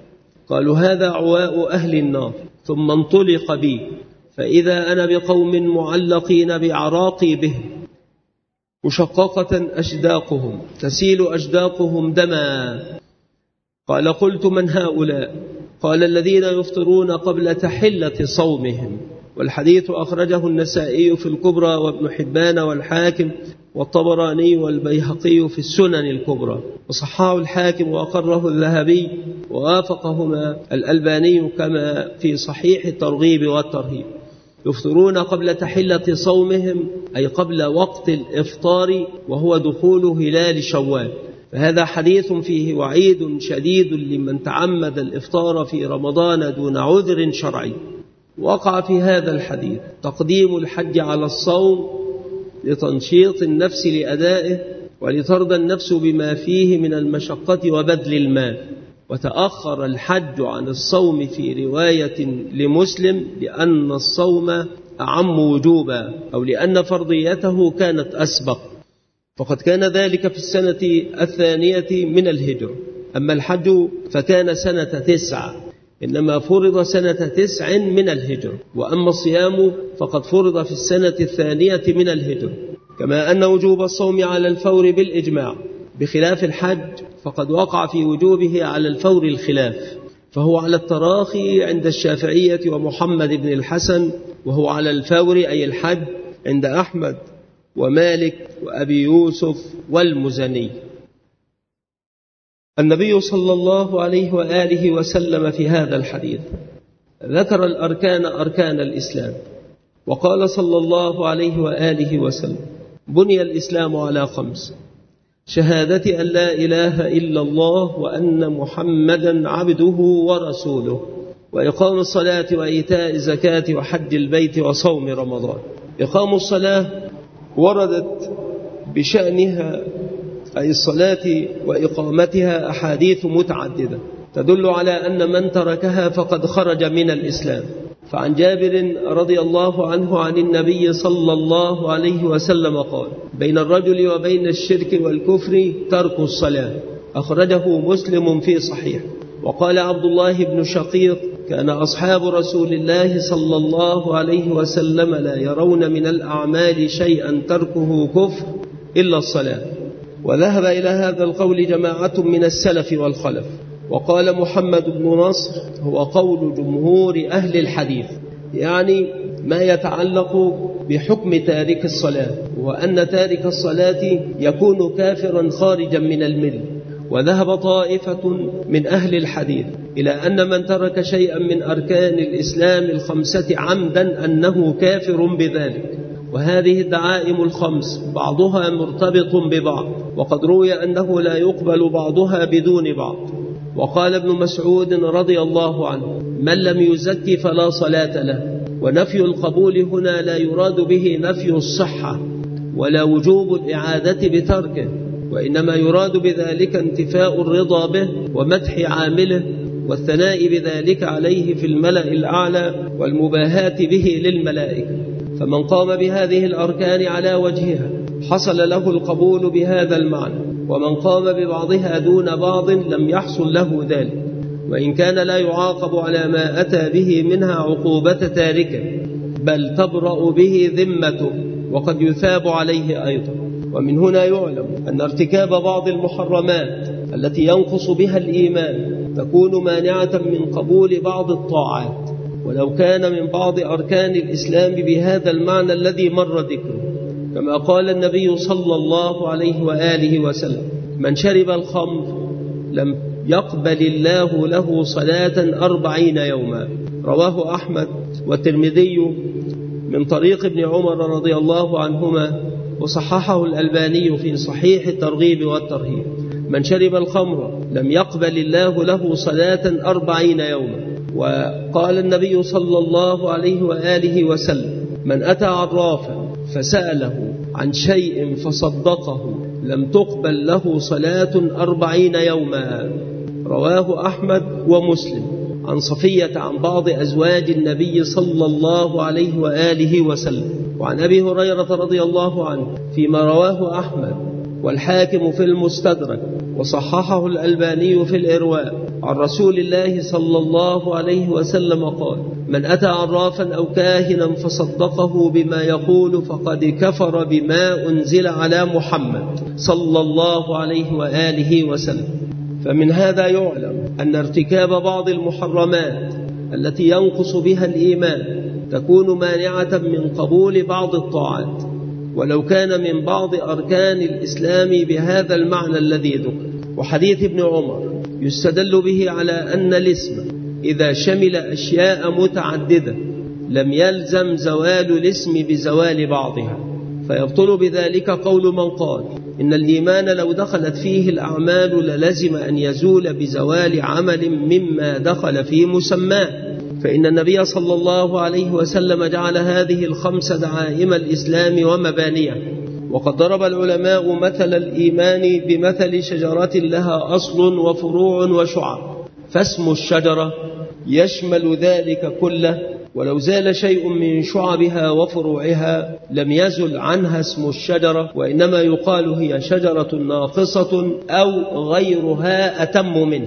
قالوا هذا عواء أهل النار. ثم انطلق بي فإذا أنا بقوم معلقين بعراقي بهم مشققة أشداقهم تسيل أشداقهم دما. قال قلت من هؤلاء؟ قال الذين يفطرون قبل تحلة صومهم. والحديث أخرجه النسائي في الكبرى وابن حبان والحاكم والطبراني والبيهقي في السنن الكبرى، وصححه الحاكم وأقره الذهبي ووافقهما الألباني كما في صحيح الترغيب والترهيب. يفطرون قبل تحلة صومهم أي قبل وقت الإفطار وهو دخول هلال شوال. فهذا حديث فيه وعيد شديد لمن تعمد الإفطار في رمضان دون عذر شرعي. وقع في هذا الحديث تقديم الحج على الصوم لتنشيط النفس لأدائه ولترضى النفس بما فيه من المشقة وبذل المال، وتأخر الحج عن الصوم في رواية لمسلم لأن الصوم أعم وجوبا أو لأن فرضيته كانت أسبق، فقد كان ذلك في السنة الثانية من الهجرة. أما الحج فكان سنة 9 إنما فرض سنة 9 من الهجرة، وأما الصيام فقد فرض في السنة الثانية من الهجرة. كما أن وجوب الصوم على الفور بالإجماع، بخلاف الحج فقد وقع في وجوبه على الفور الخلاف، فهو على التراخي عند الشافعية ومحمد بن الحسن، وهو على الفور أي الحج عند أحمد ومالك وأبي يوسف والمزني. النبي صلى الله عليه وآله وسلم في هذا الحديث ذكر الأركان أركان الإسلام، وقال صلى الله عليه وآله وسلم: بني الإسلام على 5: شهادة أن لا إله إلا الله وأن محمدا عبده ورسوله، وإقام الصلاة وإيتاء الزكاة وحج البيت وصوم رمضان. إقام الصلاة وردت بشأنها أي الصلاة وإقامتها أحاديث متعددة تدل على أن من تركها فقد خرج من الإسلام. فعن جابر رضي الله عنه عن النبي صلى الله عليه وسلم قال: بين الرجل وبين الشرك والكفر ترك الصلاة، أخرجه مسلم في صحيح. وقال عبد الله بن شقيق: كان أصحاب رسول الله صلى الله عليه وسلم لا يرون من الأعمال شيئا تركه كفر إلا الصلاة. وذهب إلى هذا القول جماعة من السلف والخلف. وقال محمد بن نصر: هو قول جمهور أهل الحديث، يعني ما يتعلق بحكم تارك الصلاة، وأن تارك الصلاة يكون كافرا خارجا من الملة. وذهب طائفة من أهل الحديث إلى أن من ترك شيئا من أركان الإسلام 5 عمدا أنه كافر بذلك. وهذه الدعائم 5 بعضها مرتبط ببعض، وقد روي أنه لا يقبل بعضها بدون بعض. وقال ابن مسعود رضي الله عنه: من لم يزكي فلا صلاة له. ونفي القبول هنا لا يراد به نفي الصحة ولا وجوب الإعادة بتركه، وإنما يراد بذلك انتفاء الرضا به ومدح عامله والثناء بذلك عليه في الملأ الأعلى والمباهاة به للملائكة. فمن قام بهذه الأركان على وجهها حصل له القبول بهذا المعنى، ومن قام ببعضها دون بعض لم يحصل له ذلك، وإن كان لا يعاقب على ما أتى به منها عقوبة تاركه، بل تبرأ به ذمته وقد يثاب عليه أيضا. ومن هنا يعلم أن ارتكاب بعض المحرمات التي ينقص بها الإيمان تكون مانعة من قبول بعض الطاعات، ولو كان من بعض أركان الإسلام بهذا المعنى الذي مر ذكره، كما قال النبي صلى الله عليه وآله وسلم: من شرب الخمر لم يقبل الله له صلاة 40 يوما. رواه أحمد والترمذي من طريق ابن عمر رضي الله عنهما، وصححه الألباني في صحيح الترغيب والترهيب: من شرب الخمر لم يقبل الله له صلاة 40 يوما. وقال النبي صلى الله عليه وآله وسلم: من أتى عرافا فسأله عن شيء فصدقه لم تقبل له صلاة 40 يوما. رواه أحمد ومسلم عن صفية عن بعض أزواج النبي صلى الله عليه وآله وسلم. وعن أبي هريرة رضي الله عنه فيما رواه أحمد والحاكم في المستدرك وصححه الألباني في الإرواء عن رسول الله صلى الله عليه وسلم قال: من أتى عرافا أو كاهنا فصدقه بما يقول فقد كفر بما أنزل على محمد صلى الله عليه وآله وسلم. فمن هذا يعلم أن ارتكاب بعض المحرمات التي ينقص بها الإيمان تكون مانعة من قبول بعض الطاعات، ولو كان من بعض أركان الإسلام بهذا المعنى الذي ذكر. وحديث ابن عمر يستدل به على أن الاسم إذا شمل أشياء متعددة لم يلزم زوال الاسم بزوال بعضها، فيبطل بذلك قول من قال إن الإيمان لو دخلت فيه الأعمال للزم أن يزول بزوال عمل مما دخل في مسماه، فإن النبي صلى الله عليه وسلم جعل هذه الخمسة دعائم الإسلام ومبانيه. وقد ضرب العلماء مثل الإيمان بمثل شجرة لها أصل وفروع وشعب، فاسم الشجرة يشمل ذلك كله، ولو زال شيء من شعبها وفروعها لم يزل عنها اسم الشجرة، وإنما يقال هي شجرة ناقصة أو غيرها أتم منه.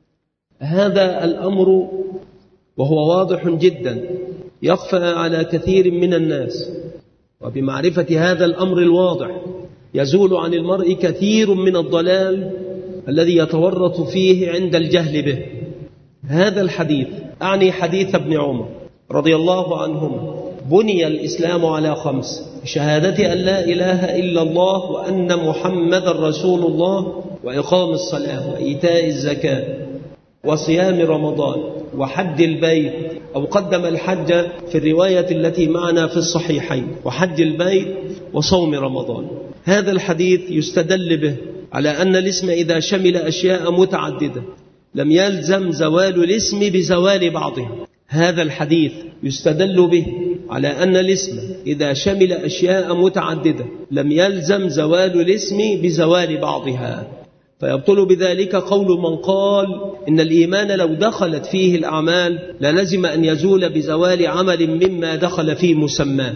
هذا الأمر وهو واضح جدا يخفى على كثير من الناس، وبمعرفة هذا الأمر الواضح يزول عن المرء كثير من الضلال الذي يتورط فيه عند الجهل به. هذا الحديث أعني حديث ابن عمر رضي الله عنهما بني الإسلام على 5: شهادة أن لا إله إلا الله وأن محمد رسول الله، وإقام الصلاة، وإيتاء الزكاة، وصيام رمضان، وحج البيت، أو قدم الحج في الرواية التي معنا في الصحيحين، وحج البيت وصوم رمضان. هذا الحديث يستدل به على أن الاسم إذا شمل أشياء متعددة لم يلزم زوال الاسم بزوال بعضها. هذا الحديث يستدل به على أن الاسم إذا شمل أشياء متعددة لم يلزم زوال الاسم بزوال بعضها، فيبطل بذلك قول من قال إن الإيمان لو دخلت فيه الأعمال للزم أن يزول بزوال عمل مما دخل في مسماه.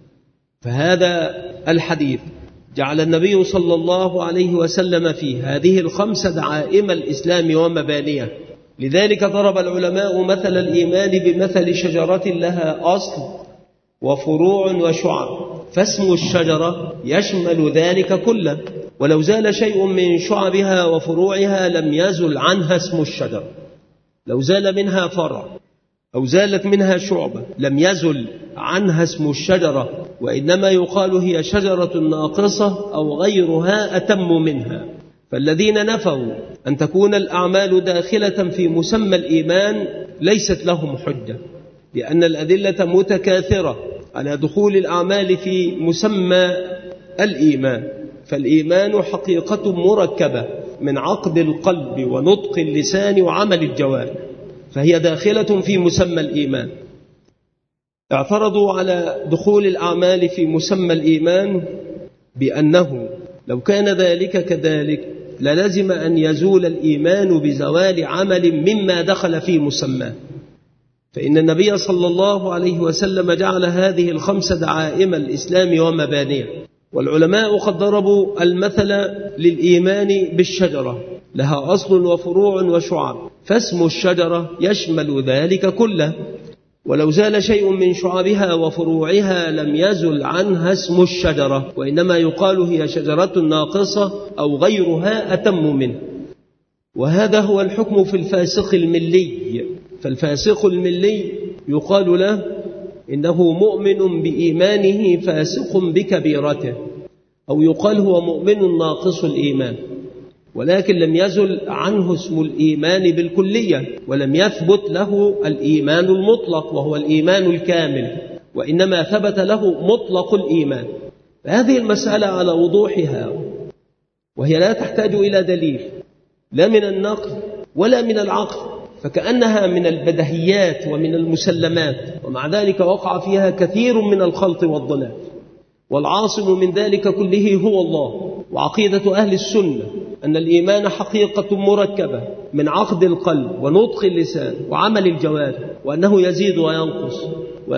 فهذا الحديث جعل النبي صلى الله عليه وسلم فيه هذه 5 دعائم الإسلام ومبانيه. لذلك ضرب العلماء مثل الإيمان بمثل شجرة لها أصل وفروع وشعب، فاسم الشجرة يشمل ذلك كله، ولو زال شيء من شعبها وفروعها لم يزل عنها اسم الشجرة. لو زال منها فرع أو زالت منها شعبة لم يزل عنها اسم الشجرة، وإنما يقال هي شجرة ناقصة أو غيرها أتم منها. فالذين نفوا أن تكون الأعمال داخلة في مسمى الإيمان ليست لهم حجة، لأن الأدلة متكاثرة على دخول الأعمال في مسمى الإيمان. فالإيمان حقيقة مركبة من عقد القلب ونطق اللسان وعمل الجوارح، فهي داخلة في مسمى الإيمان. اعترضوا على دخول الأعمال في مسمى الإيمان بأنه لو كان ذلك كذلك للزم أن يزول الإيمان بزوال عمل مما دخل في مسماه، فإن النبي صلى الله عليه وسلم جعل هذه 5 دعائم الإسلام ومبانيه. والعلماء قد ضربوا المثل للإيمان بالشجرة لها أصل وفروع وشعب، فاسم الشجرة يشمل ذلك كله، ولو زال شيء من شعبها وفروعها لم يزل عنها اسم الشجرة، وإنما يقال هي شجرة ناقصة أو غيرها أتم منه. وهذا هو الحكم في الفاسق الملي. فالفاسق الملي يقال له إنه مؤمن بإيمانه فاسق بكبيرته، أو يقال هو مؤمن ناقص الإيمان، ولكن لم يزل عنه اسم الإيمان بالكلية، ولم يثبت له الإيمان المطلق وهو الإيمان الكامل، وإنما ثبت له مطلق الإيمان. فهذه المسألة على وضوحها، وهي لا تحتاج إلى دليل لا من النقل ولا من العقل، فكأنها من البدهيات ومن المسلمات، ومع ذلك وقع فيها كثير من الخلط والضلال. والعاصم من ذلك كله هو الله. وعقيدة أهل السنة أن الإيمان حقيقة مركبة من عقد القلب ونطق اللسان وعمل الجوارح، وأنه يزيد وينقص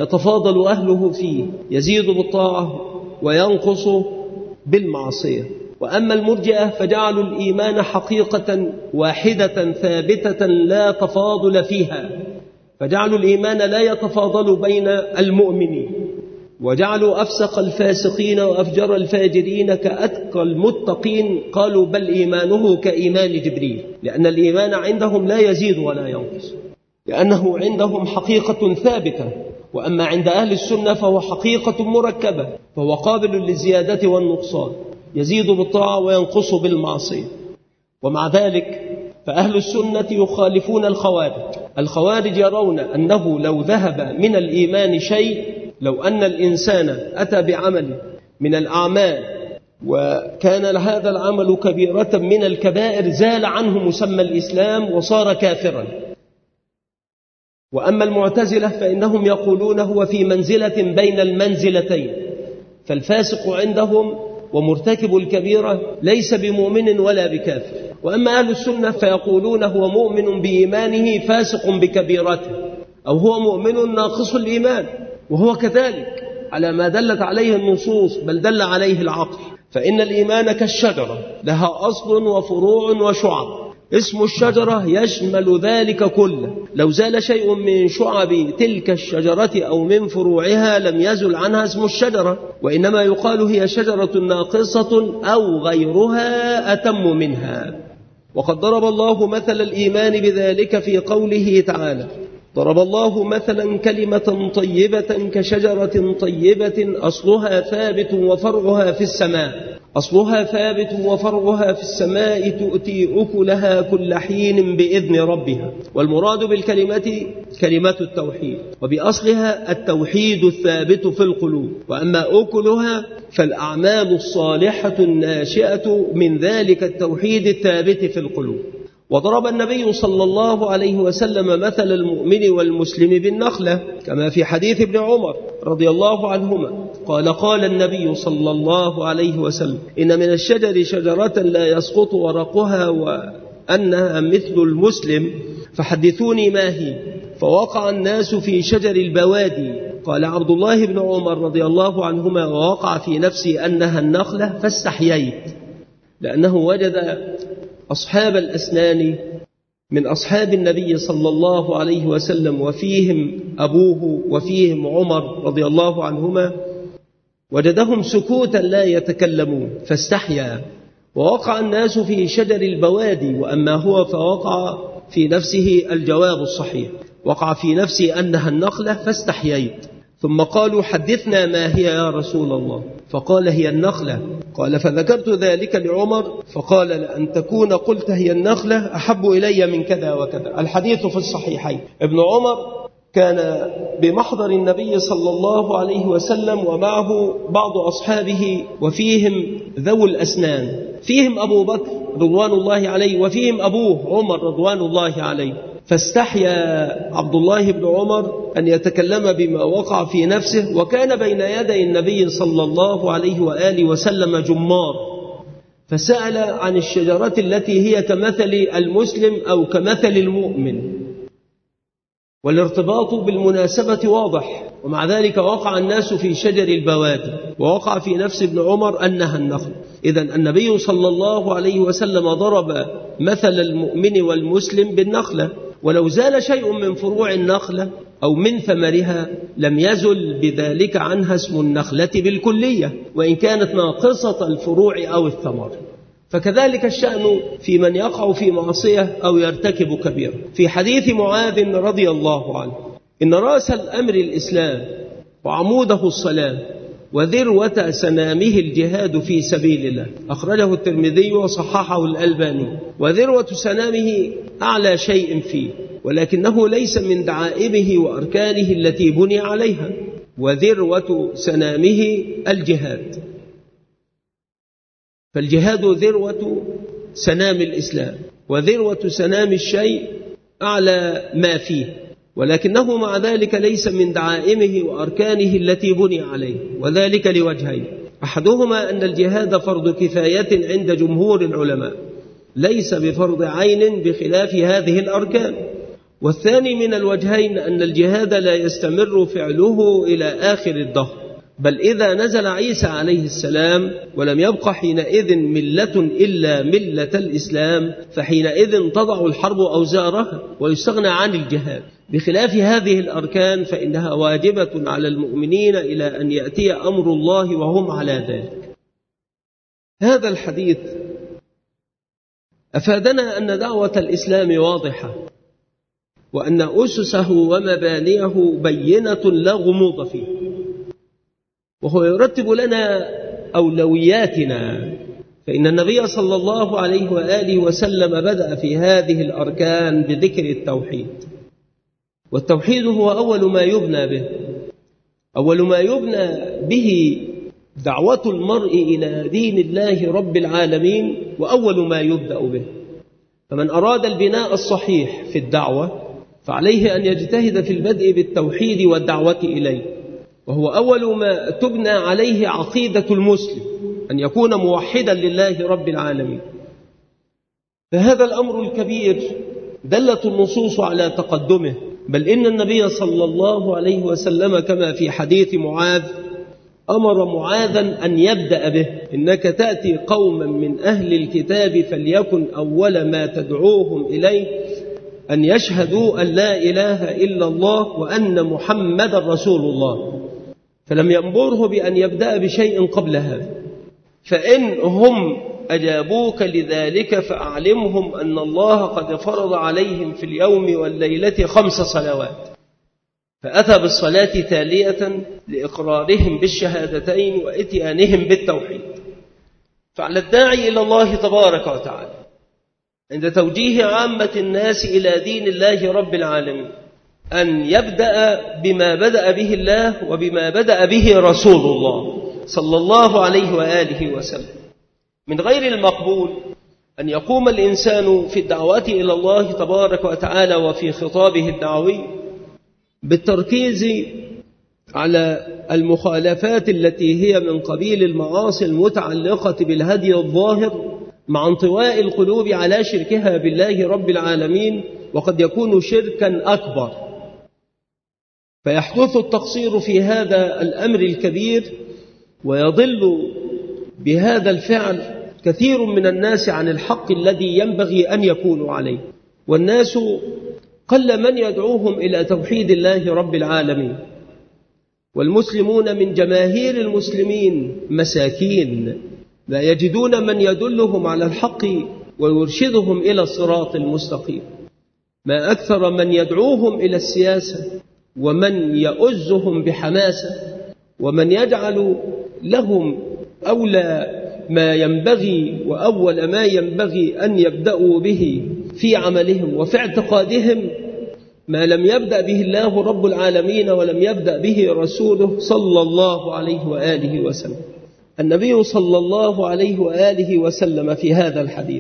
ويتفاضل أهله فيه، يزيد بالطاعة وينقص بالمعصية. وأما المرجئة فجعلوا الإيمان حقيقة واحدة ثابتة لا تفاضل فيها، فجعلوا الإيمان لا يتفاضل بين المؤمنين، وجعلوا أفسق الفاسقين وأفجر الفاجرين كأتقى المتقين، قالوا بل إيمانه كإيمان جبريل، لأن الإيمان عندهم لا يزيد ولا ينقص، لأنه عندهم حقيقة ثابتة. وأما عند أهل السنة فهو حقيقة مركبة، فهو قابل للزيادة والنقصان، يزيد بالطاعة وينقص بالمعصية. ومع ذلك فأهل السنة يخالفون الخوارج يرون أنه لو ذهب من الإيمان شيء، لو أن الإنسان أتى بعمل من الأعمال وكان هذا العمل كبيرة من الكبائر، زال عنه مسمى الإسلام وصار كافرا. وأما المعتزلة فإنهم يقولون هو في منزلة بين المنزلتين، فالفاسق عندهم ومرتكب الكبيرة ليس بمؤمن ولا بكافر. وأما أهل السنة فيقولون هو مؤمن بإيمانه فاسق بكبيرته، أو هو مؤمن ناقص الإيمان، وهو كذلك على ما دلت عليه النصوص، بل دل عليه العقل. فإن الإيمان كالشجرة لها أصل وفروع وشعب، اسم الشجرة يشمل ذلك كله، لو زال شيء من شعب تلك الشجرة أو من فروعها لم يزل عنها اسم الشجرة، وإنما يقال هي شجرة ناقصة أو غيرها أتم منها. وقد ضرب الله مثل الإيمان بذلك في قوله تعالى: ضرب الله مثلا كلمة طيبة كشجرة طيبة أصلها ثابت وفرعها في السماء، تؤتي أكلها كل حين بإذن ربها. والمراد بالكلمة كلمة التوحيد، وبأصلها التوحيد الثابت في القلوب، وأما أكلها فالأعمال الصالحة الناشئة من ذلك التوحيد الثابت في القلوب. وضرب النبي صلى الله عليه وسلم مثل المؤمن والمسلم بالنخلة، كما في حديث ابن عمر رضي الله عنهما قال النبي صلى الله عليه وسلم: إن من الشجر شجرة لا يسقط ورقها وأنها مثل المسلم، فحدثوني ما هي. فوقع الناس في شجر البوادي. قال عبد الله بن عمر رضي الله عنهما: ووقع في نفسي أنها النخلة فاستحييت، لأنه وجد أصحاب الأسنان من أصحاب النبي صلى الله عليه وسلم، وفيهم أبوه وفيهم عمر رضي الله عنهما، وجدهم سكوتا لا يتكلمون فاستحيا. ووقع الناس في شجر البوادي، وأما هو فوقع في نفسه الجواب الصحيح، وقع في نفسي أنها النخلة فاستحييت. ثم قالوا: حدثنا ما هي يا رسول الله؟ فقال: هي النخلة. قال: فذكرت ذلك لعمر، فقال: لأن تكون قلت هي النخلة أحب إلي من كذا وكذا. الحديث في الصحيحين. ابن عمر كان بمحضر النبي صلى الله عليه وسلم، ومعه بعض أصحابه، وفيهم ذو الأسنان، فيهم أبو بكر رضوان الله عليه، وفيهم أبوه عمر رضوان الله عليه. فاستحيا عبد الله بن عمر أن يتكلم بما وقع في نفسه، وكان بين يدي النبي صلى الله عليه وآله وسلم جمار، فسأل عن الشجرة التي هي كمثل المسلم أو كمثل المؤمن، والارتباط بالمناسبة واضح. ومع ذلك وقع الناس في شجر البوادي، ووقع في نفس ابن عمر أنها النخل. إذن النبي صلى الله عليه وسلم ضرب مثل المؤمن والمسلم بالنخلة، ولو زال شيء من فروع النخلة أو من ثمرها لم يزل بذلك عنها اسم النخلة بالكلية، وإن كانت ناقصة الفروع أو الثمر. فكذلك الشأن في من يقع في معصية أو يرتكب كبيرة. في حديث معاذ رضي الله عنه: إن رأس الأمر الإسلام، وعموده الصلاة، وذروة سنامه الجهاد في سبيل الله. أخرجه الترمذي وصححه الألباني. وذروة سنامه أعلى شيء فيه، ولكنه ليس من دعائمه وأركانه التي بني عليها. وذروة سنامه الجهاد، فالجهاد ذروة سنام الإسلام، وذروة سنام الشيء أعلى ما فيه، ولكنه مع ذلك ليس من دعائمه وأركانه التي بني عليه، وذلك لوجهين: أحدهما أن الجهاد فرض كفاية عند جمهور العلماء، ليس بفرض عين بخلاف هذه الأركان. والثاني من الوجهين أن الجهاد لا يستمر فعله إلى آخر الدهر، بل إذا نزل عيسى عليه السلام ولم يبق حينئذ ملة إلا ملة الإسلام، فحينئذ تضع الحرب أوزارها ويستغنى عن الجهاد. بخلاف هذه الأركان فإنها واجبة على المؤمنين إلى أن يأتي أمر الله وهم على ذلك. هذا الحديث أفادنا أن دعوة الإسلام واضحة، وأن أسسه ومبانيه بينة لا غموض فيه، وهو يرتب لنا أولوياتنا. فإن النبي صلى الله عليه وآله وسلم بدأ في هذه الأركان بذكر التوحيد، والتوحيد هو أول ما يبنى به، أول ما يبنى به دعوة المرء إلى دين الله رب العالمين، وأول ما يبدأ به. فمن أراد البناء الصحيح في الدعوة فعليه أن يجتهد في البدء بالتوحيد والدعوة إليه، وهو أول ما تبنى عليه عقيدة المسلم، أن يكون موحدا لله رب العالمين. فهذا الأمر الكبير دلت النصوص على تقدمه، بل إن النبي صلى الله عليه وسلم كما في حديث معاذ أمر معاذا أن يبدأ به: إنك تأتي قوما من أهل الكتاب فليكن أول ما تدعوهم إليه أن يشهدوا أن لا إله إلا الله وأن محمد رسول الله. فلم يأمره بأن يبدأ بشيء قبل هذا. فإن هم أجابوك لذلك فأعلمهم أن الله قد فرض عليهم في اليوم والليلة 5 صلوات. فأتى بالصلاة تالية لإقرارهم بالشهادتين وإتيانهم بالتوحيد. فعلى الداعي إلى الله تبارك وتعالى عند توجيه عامة الناس إلى دين الله رب العالمين أن يبدأ بما بدأ به الله وبما بدأ به رسول الله صلى الله عليه وآله وسلم. من غير المقبول أن يقوم الإنسان في الدعوة إلى الله تبارك وتعالى وفي خطابه الدعوي بالتركيز على المخالفات التي هي من قبيل المعاصي المتعلقة بالهدي الظاهر، مع انطواء القلوب على شركها بالله رب العالمين، وقد يكون شركا أكبر. فيحدث التقصير في هذا الأمر الكبير، ويضل بهذا الفعل كثير من الناس عن الحق الذي ينبغي أن يكونوا عليه. والناس قل من يدعوهم إلى توحيد الله رب العالمين، والمسلمون من جماهير المسلمين مساكين لا يجدون من يدلهم على الحق ويرشدهم إلى الصراط المستقيم. ما أكثر من يدعوهم إلى السياسة، ومن يؤزهم بحماسة، ومن يجعل لهم أولى ما ينبغي وأول ما ينبغي أن يبدأوا به في عملهم وفي اعتقادهم ما لم يبدأ به الله رب العالمين ولم يبدأ به رسوله صلى الله عليه وآله وسلم. النبي صلى الله عليه وآله وسلم في هذا الحديث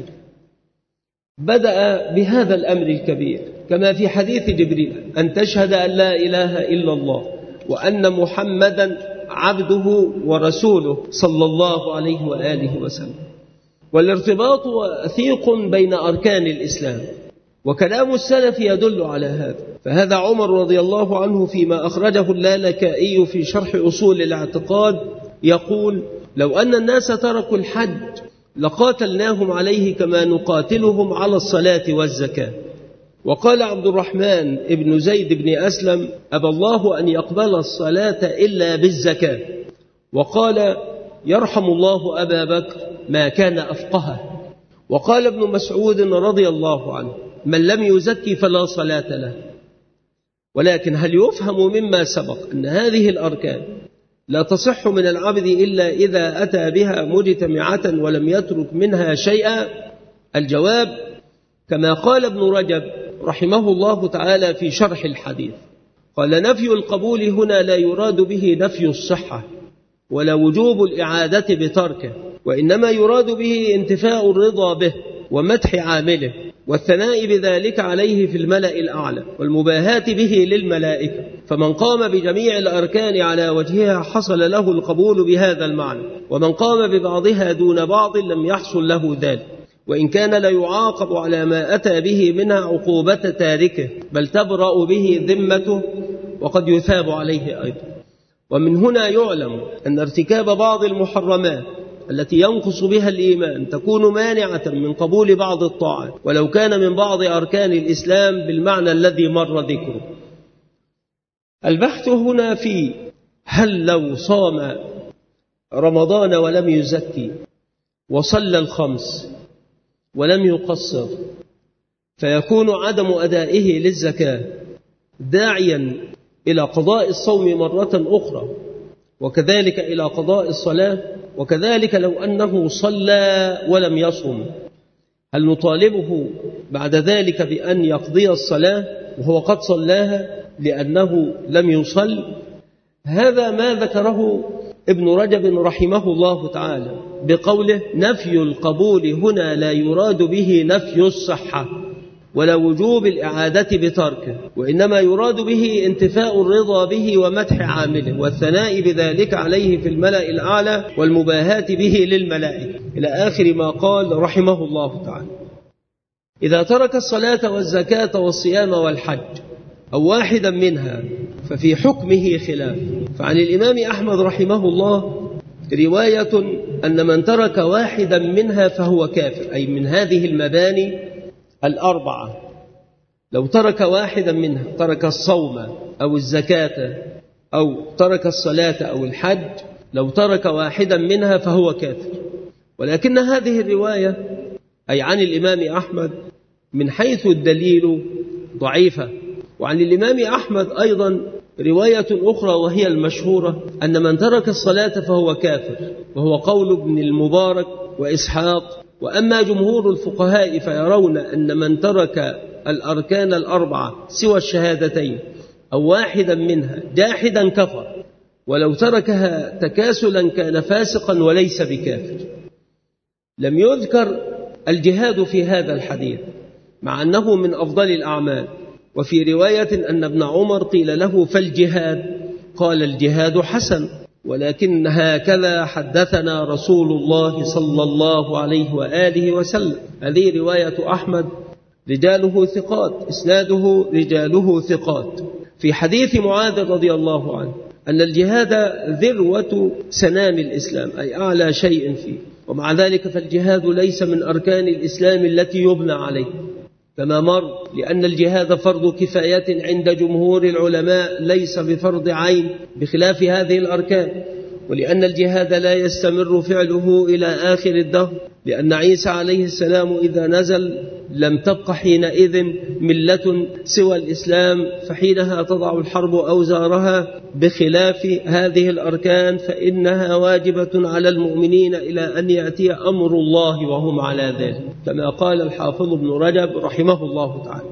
بدأ بهذا الأمر الكبير، كما في حديث جبريل: أن تشهد أن لا إله إلا الله وأن محمدا عبده ورسوله صلى الله عليه وآله وسلم. والارتباط وثيق بين أركان الإسلام، وكلام السلف يدل على هذا. فهذا عمر رضي الله عنه فيما أخرجه اللالكائي في شرح أصول الاعتقاد يقول: لو أن الناس تركوا الحج لقاتلناهم عليه كما نقاتلهم على الصلاة والزكاة. وقال عبد الرحمن ابن زيد بن أسلم: أبى الله أن يقبل الصلاة إلا بالزكاة. وقال: يرحم الله أبا بكر ما كان أفقهه. وقال ابن مسعود رضي الله عنه: من لم يزكي فلا صلاة له. ولكن هل يفهم مما سبق أن هذه الأركان لا تصح من العبد إلا إذا أتى بها مجتمعة ولم يترك منها شيئا؟ الجواب كما قال ابن رجب رحمه الله تعالى في شرح الحديث، قال: نفي القبول هنا لا يراد به نفي الصحة ولا وجوب الإعادة بتركه، وإنما يراد به انتفاء الرضا به ومدح عامله والثناء بذلك عليه في الملأ الأعلى والمباهاة به للملائكة. فمن قام بجميع الأركان على وجهها حصل له القبول بهذا المعنى، ومن قام ببعضها دون بعض لم يحصل له ذلك، وإن كان لا يعاقب على ما أتى به منها عقوبة تاركه، بل تبرأ به ذمته وقد يثاب عليه أيضا. ومن هنا يعلم أن ارتكاب بعض المحرمات التي ينقص بها الإيمان تكون مانعة من قبول بعض الطاعات ولو كان من بعض أركان الإسلام بالمعنى الذي مر ذكره. البحث هنا في هل لو صام رمضان ولم يزكي وصلى الخمس ولم يقصر فيكون عدم أدائه للزكاة داعيا إلى قضاء الصوم مرة أخرى، وكذلك إلى قضاء الصلاة، وكذلك لو أنه صلى ولم يصم هل نطالبه بعد ذلك بأن يقضي الصلاة وهو قد صلاها لأنه لم يصل؟ هذا ما ذكره ابن رجب رحمه الله تعالى بقوله: نفي القبول هنا لا يراد به نفي الصحة ولا وجوب الإعادة بتركه، وإنما يراد به انتفاء الرضا به ومدح عامله والثناء بذلك عليه في الملأ الأعلى والمباهاة به للملائكة، إلى آخر ما قال رحمه الله تعالى. إذا ترك الصلاة والزكاة والصيام والحج أو واحدا منها ففي حكمه خلاف. فعن الإمام أحمد رحمه الله رواية أن من ترك واحدا منها فهو كافر، أي من هذه المباني الأربعة. لو ترك واحدا منها، ترك الصوم أو الزكاة أو ترك الصلاة أو الحج، لو ترك واحدا منها فهو كافر. ولكن هذه الرواية أي عن الإمام أحمد من حيث الدليل ضعيفة. وعن الإمام أحمد أيضا رواية أخرى وهي المشهورة أن من ترك الصلاة فهو كافر، وهو قول ابن المبارك وإسحاق. وأما جمهور الفقهاء فيرون أن من ترك الأركان الأربعة سوى الشهادتين أو واحدا منها جاحدا كفر، ولو تركها تكاسلا كان فاسقا وليس بكافر. لم يذكر الجهاد في هذا الحديث مع أنه من أفضل الأعمال. وفي رواية أن ابن عمر قيل له: فالجهاد؟ قال: الجهاد حسن، ولكن هكذا حدثنا رسول الله صلى الله عليه وآله وسلم. هذه رواية أحمد رجاله ثقات، إسناده رجاله ثقات. في حديث معاذ رضي الله عنه أن الجهاد ذروة سنام الإسلام، أي أعلى شيء فيه، ومع ذلك فالجهاد ليس من أركان الإسلام التي يبنى عليه كما مر، لأن الجهاد فرض كفاية عند جمهور العلماء ليس بفرض عين بخلاف هذه الأركان، ولأن الجهاد لا يستمر فعله إلى آخر الدهر، لأن عيسى عليه السلام إذا نزل لم تبق حينئذ ملة سوى الإسلام، فحينها تضع الحرب أوزارها، بخلاف هذه الأركان فإنها واجبة على المؤمنين إلى أن يأتي أمر الله وهم على ذلك، كما قال الحافظ ابن رجب رحمه الله تعالى.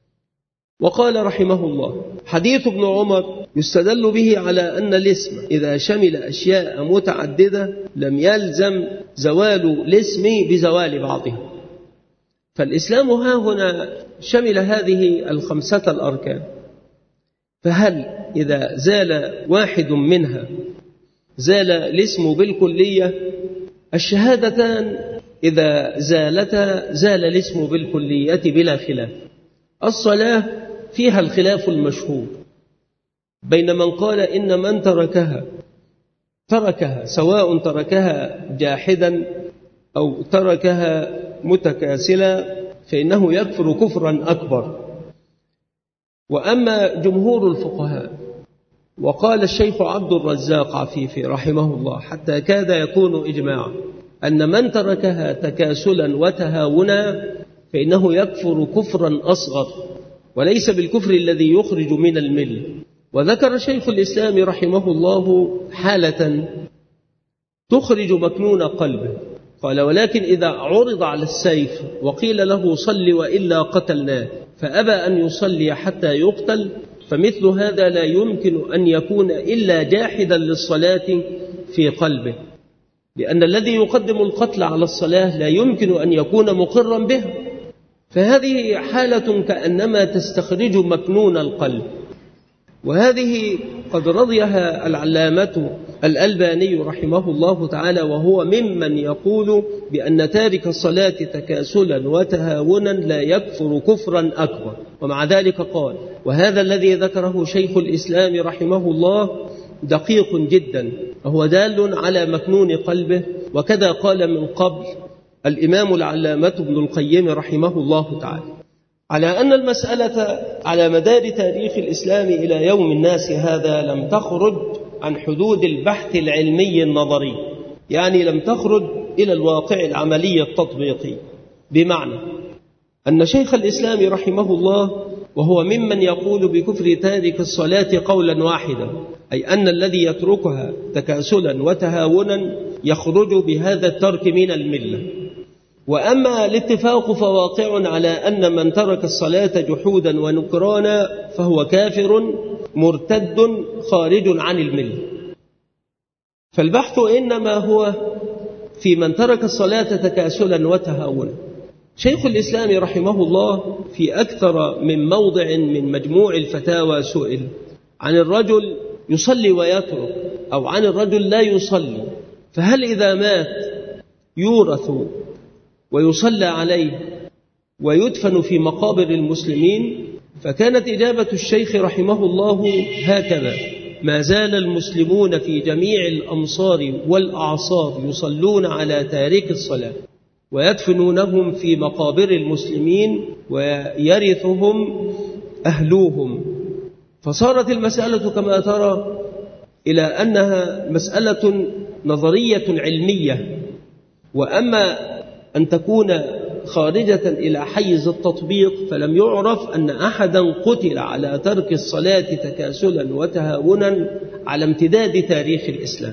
وقال رحمه الله: حديث ابن عمر يستدل به على أن الاسم إذا شمل أشياء متعددة لم يلزم زوال الاسم بزوال بعضها. فالإسلام ها هنا شمل هذه الخمسة الأركان، فهل إذا زال واحد منها زال الاسم بالكلية؟ الشهادتان إذا زالتا زال الاسم بالكلية بلا خلاف. الصلاة فيها الخلاف المشهور بين من قال إن من تركها سواء تركها جاحدا أو تركها متكاسلا فإنه يكفر كفرا أكبر. وأما جمهور الفقهاء، وقال الشيخ عبد الرزاق عفيفي رحمه الله حتى كاد يكون إجماعا، أن من تركها تكاسلا وتهاونا فإنه يكفر كفرا أصغر وليس بالكفر الذي يخرج من الملة. وذكر شيخ الإسلام رحمه الله حالة تخرج مكنون قلبه، قال: ولكن إذا عرض على السيف وقيل له صل وإلا قتلناه فأبى أن يصلي حتى يقتل، فمثل هذا لا يمكن أن يكون إلا جاحدا للصلاة في قلبه، لأن الذي يقدم القتل على الصلاة لا يمكن أن يكون مقرا بها، فهذه حالة كأنما تستخرج مكنون القلب. وهذه قد رضيها العلامة الألباني رحمه الله تعالى، وهو ممن يقول بأن تارك الصلاة تكاسلا وتهاونا لا يكفر كفرا أكبر. ومع ذلك قال: وهذا الذي ذكره شيخ الإسلام رحمه الله دقيق جدا، وهو دال على مكنون قلبه. وكذا قال من قبل الإمام العلامة ابن القيم رحمه الله تعالى، على أن المسألة على مدار تاريخ الإسلام إلى يوم الناس هذا لم تخرج عن حدود البحث العلمي النظري، يعني لم تخرج إلى الواقع العملي التطبيقي، بمعنى أن شيخ الإسلام رحمه الله وهو ممن يقول بكفر تارك الصلاة قولا واحدا، أي أن الذي يتركها تكاسلا وتهاونا يخرج بهذا الترك من الملة. وأما الاتفاق فواقع على أن من ترك الصلاة جحودا ونكرانا فهو كافر مرتد خارج عن الملة. فالبحث إنما هو في من ترك الصلاة تكاسلا وتهاونا. شيخ الإسلام رحمه الله في أكثر من موضع من مجموع الفتاوى سئل عن الرجل يصلي ويترك، أو عن الرجل لا يصلي، فهل إذا مات يورث ويصلى عليه ويدفن في مقابر المسلمين؟ فكانت إجابة الشيخ رحمه الله هكذا: ما زال المسلمون في جميع الأمصار والأعصار يصلون على تارك الصلاة ويدفنونهم في مقابر المسلمين ويرثهم أهلوهم. فصارت المسألة كما ترى إلى أنها مسألة نظرية علمية، وأما أن تكون خارجة إلى حيز التطبيق فلم يعرف أن أحدا قتل على ترك الصلاة تكاسلا وتهاونا على امتداد تاريخ الإسلام.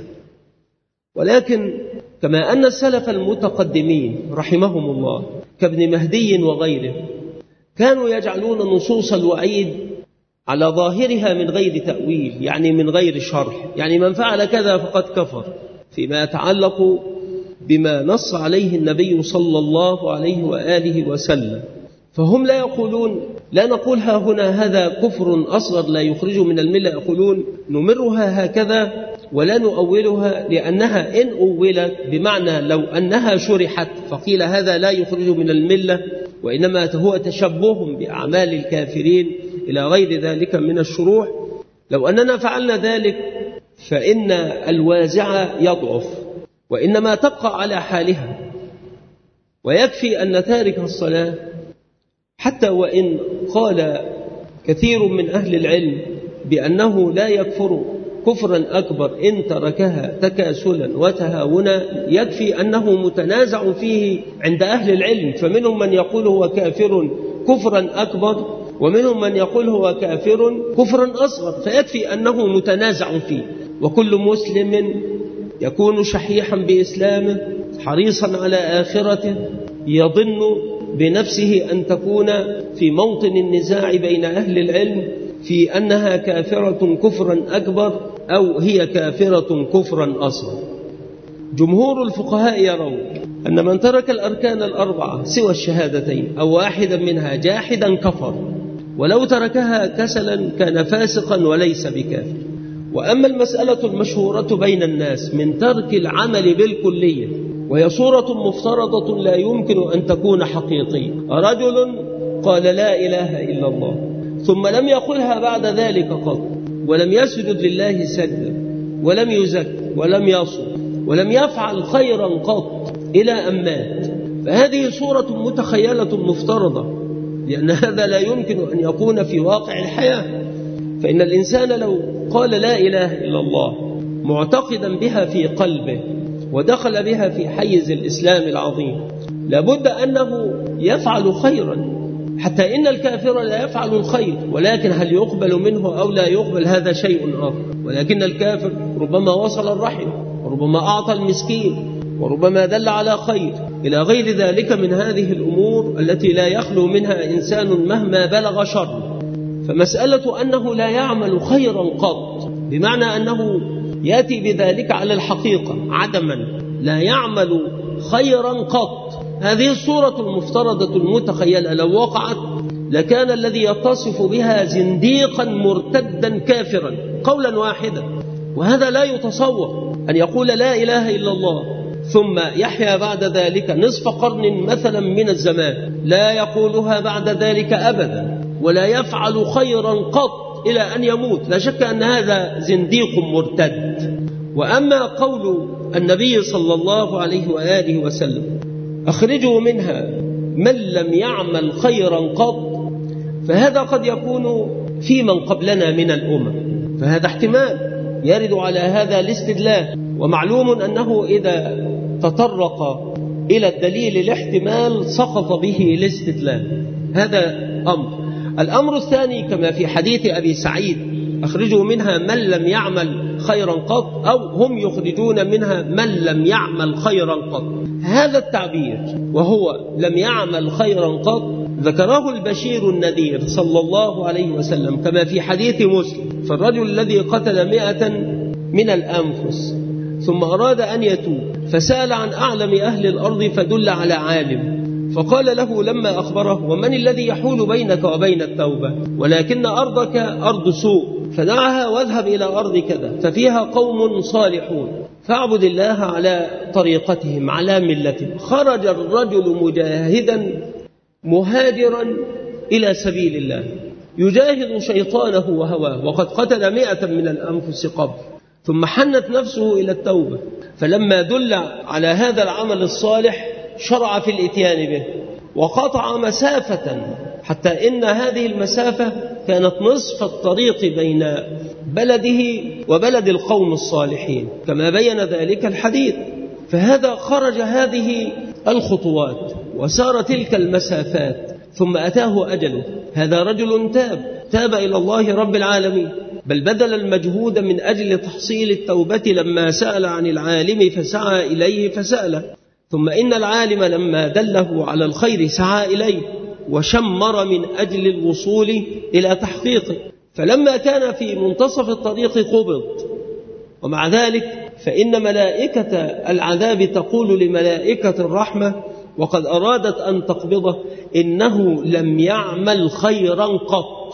ولكن كما أن السلف المتقدمين رحمهم الله كابن مهدي وغيره كانوا يجعلون نصوص الوعيد على ظاهرها من غير تأويل، يعني من غير شرح، يعني من فعل كذا فقد كفر، فيما يتعلق بما نص عليه النبي صلى الله عليه وآله وسلم. فهم لا يقولون، لا نقول ها هنا هذا كفر أصغر لا يخرج من الملة، يقولون نمرها هكذا ولا نؤولها، لأنها إن أولت بمعنى لو أنها شرحت فقيل هذا لا يخرج من الملة، وإنما هو تشبه بأعمال الكافرين إلى غير ذلك من الشروح. لو أننا فعلنا ذلك فإن الوازع يضعف، وإنما تبقى على حالها. ويكفي أن تارك الصلاة حتى وإن قال كثير من أهل العلم بأنه لا يكفر كفرا أكبر إن تركها تكاسلا وتهاونا، يكفي أنه متنازع فيه عند أهل العلم، فمنهم من يقول هو كافر كفرا أكبر، ومنهم من يقول هو كافر كفرا أصغر، فيكفي أنه متنازع فيه. وكل مسلم يكون شحيحا بإسلامه حريصا على آخرته يظن بنفسه أن تكون في موطن النزاع بين أهل العلم في أنها كافرة كفرا أكبر أو هي كافرة كفرا أصغر. جمهور الفقهاء يرون أن من ترك الأركان الأربعة سوى الشهادتين أو واحدا منها جاحدا كفر، ولو تركها كسلا كان فاسقا وليس بكافر. وأما المسألة المشهورة بين الناس من ترك العمل بالكلية، وهي صورة مفترضة لا يمكن أن تكون حقيقية، رجل قال لا إله إلا الله ثم لم يقلها بعد ذلك قط، ولم يسجد لله سجدا، ولم يزك، ولم يصم، ولم يفعل خيرا قط إلى أن مات، فهذه صورة متخيلة مفترضة، لأن هذا لا يمكن أن يكون في واقع الحياة. فإن الإنسان لو قال لا إله إلا الله معتقدا بها في قلبه ودخل بها في حيز الإسلام العظيم لابد أنه يفعل خيرا، حتى إن الكافر لا يفعل الخير، ولكن هل يقبل منه أو لا يقبل هذا شيء آخر. ولكن الكافر ربما وصل الرحم، وربما أعطى المسكين، وربما دل على خير، إلى غير ذلك من هذه الأمور التي لا يخلو منها إنسان مهما بلغ شر. فمسألة أنه لا يعمل خيرا قط بمعنى أنه يأتي بذلك على الحقيقة عدما، لا يعمل خيرا قط، هذه الصورة المفترضة المتخيلة لو وقعت لكان الذي يتصف بها زنديقا مرتدا كافرا قولا واحدا. وهذا لا يتصور، أن يقول لا إله إلا الله ثم يحيا بعد ذلك نصف قرن مثلا من الزمان لا يقولها بعد ذلك أبدا، ولا يفعل خيرا قط إلى أن يموت، لا شك أن هذا زنديق مرتد. وأما قول النبي صلى الله عليه وآله وسلم أخرجوا منها من لم يعمل خيرا قط، فهذا قد يكون في من قبلنا من الأمم، فهذا احتمال يرد على هذا الاستدلال. ومعلوم أنه إذا تطرق إلى الدليل الاحتمال سقط به الاستدلال. هذا أمر. الأمر الثاني كما في حديث أبي سعيد أخرجوا منها من لم يعمل خيرا قط، أو هم يخرجون منها من لم يعمل خيرا قط. هذا التعبير وهو لم يعمل خيرا قط ذكره البشير النذير صلى الله عليه وسلم كما في حديث مسلم: فالرجل الذي قتل 100 من الأنفس ثم أراد أن يتوب فسأل عن أعلم أهل الأرض فدل على عالم، فقال له لما أخبره: ومن الذي يحول بينك وبين التوبة؟ ولكن أرضك أرض سوء، فدعها واذهب إلى أرض كذا ففيها قوم صالحون فاعبد الله على طريقتهم على ملتهم. خرج الرجل مجاهدا مهاجرا إلى سبيل الله يجاهد شيطانه وهواه، وقد قتل 100 من الأنفس قبل، ثم حنت نفسه إلى التوبة، فلما دل على هذا العمل الصالح شرع في الإتيان به، وقطع مسافة حتى إن هذه المسافة كانت نصف الطريق بين بلده وبلد القوم الصالحين كما بين ذلك الحديث. فهذا خرج هذه الخطوات وسار تلك المسافات ثم أتاه أجله. هذا رجل تاب إلى الله رب العالمين، بل بذل المجهود من أجل تحصيل التوبة لما سأل عن العالم فسعى إليه فسأله، ثم إن العالم لما دله على الخير سعى إليه وشمر من أجل الوصول إلى تحقيقه، فلما كان في منتصف الطريق قبض. ومع ذلك فإن ملائكة العذاب تقول لملائكة الرحمة وقد أرادت أن تقبضه: إنه لم يعمل خيرا قط.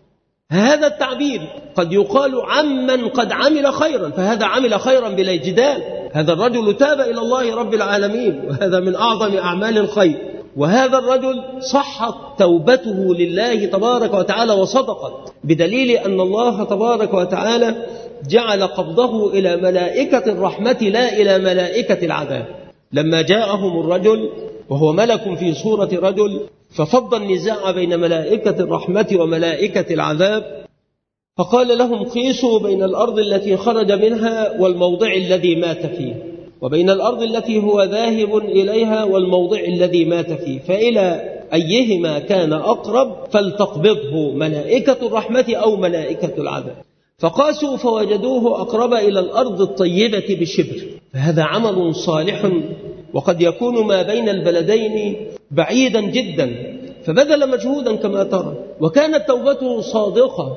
هذا التعبير قد يقال عمن قد عمل خيرا، فهذا عمل خيرا بلا جدال. هذا الرجل تاب إلى الله رب العالمين، وهذا من أعظم أعمال الخير. وهذا الرجل صحت توبته لله تبارك وتعالى وصدقت، بدليل أن الله تبارك وتعالى جعل قبضه إلى ملائكة الرحمة لا إلى ملائكة العذاب. لما جاءهم الرجل وهو ملك في صورة رجل ففض النزاع بين ملائكة الرحمة وملائكة العذاب، فقال لهم: قيسوا بين الأرض التي خرج منها والموضع الذي مات فيه، وبين الأرض التي هو ذاهب إليها والموضع الذي مات فيه، فإلى أيهما كان أقرب فلتقبضه ملائكة الرحمة أو ملائكة العذاب. فقاسوا فوجدوه أقرب إلى الأرض الطيبة بشبر، فهذا عمل صالح وقد يكون ما بين البلدين بعيدا جدا، فبذل مجهودا كما ترى، وكانت توبته صادقة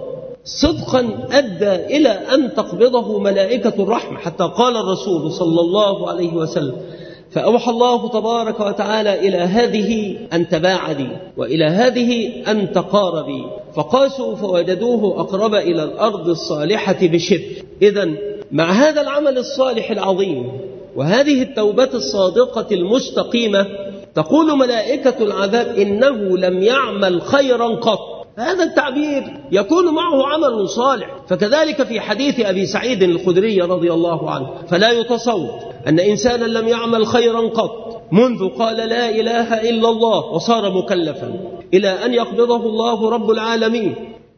صدقا أدى إلى أن تقبضه ملائكة الرحمة، حتى قال الرسول صلى الله عليه وسلم: فأوحى الله تبارك وتعالى إلى هذه أن تباعدي وإلى هذه أن تقاربي، فقاسوا فوجدوه أقرب إلى الأرض الصالحة بشبر. إذن مع هذا العمل الصالح العظيم وهذه التوبة الصادقة المستقيمة تقول ملائكة العذاب: إنه لم يعمل خيرا قط. هذا التعبير يكون معه عمل صالح. فكذلك في حديث أبي سعيد الخدري رضي الله عنه: فلا يتصور أن إنسانا لم يعمل خيرا قط منذ قال لا إله إلا الله وصار مكلفا إلى أن يقبضه الله رب العالمين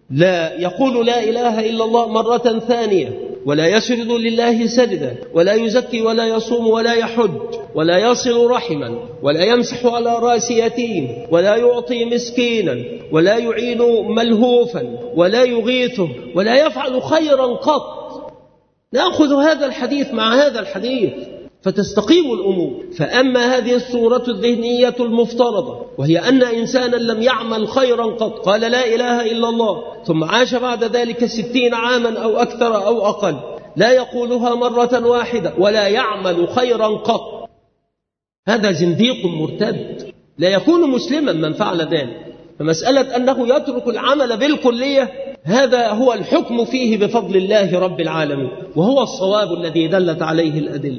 لا يقول لا إله إلا الله مرة ثانية، ولا يسجد لله سجدا، ولا يزكي ولا يصوم ولا يحج، ولا يصل رحما، ولا يمسح على رأس يتيم، ولا يعطي مسكينا، ولا يعين ملهوفا، ولا يغيثه، ولا يفعل خيرا قط. نأخذ هذا الحديث مع هذا الحديث فتستقيم الأمور. فأما هذه الصورة الذهنية المفترضة وهي أن إنسانا لم يعمل خيرا قط قال لا إله إلا الله ثم عاش بعد ذلك 60 عاما أو أكثر أو أقل لا يقولها مرة واحدة ولا يعمل خيرا قط، هذا زنديق مرتد، لا يكون مسلما من فعل ذلك. فمسألة أنه يترك العمل بالكلية هذا هو الحكم فيه بفضل الله رب العالمين، وهو الصواب الذي دلت عليه الأدلة.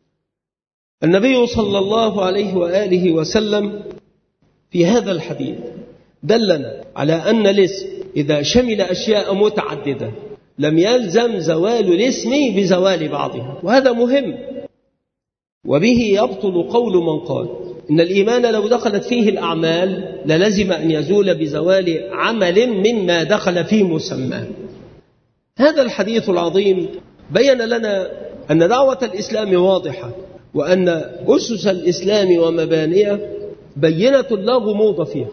النبي صلى الله عليه وآله وسلم في هذا الحديث دلنا على أن الاسم إذا شمل أشياء متعددة لم يلزم زوال الاسم بزوال بعضها، وهذا مهم. وبه يبطل قول من قال إن الإيمان لو دخلت فيه الأعمال للزم أن يزول بزوال عمل مما دخل في مسماه. هذا الحديث العظيم بين لنا أن دعوة الإسلام واضحة، وأن أسس الإسلام ومبانيه بينة لا غموض فيها.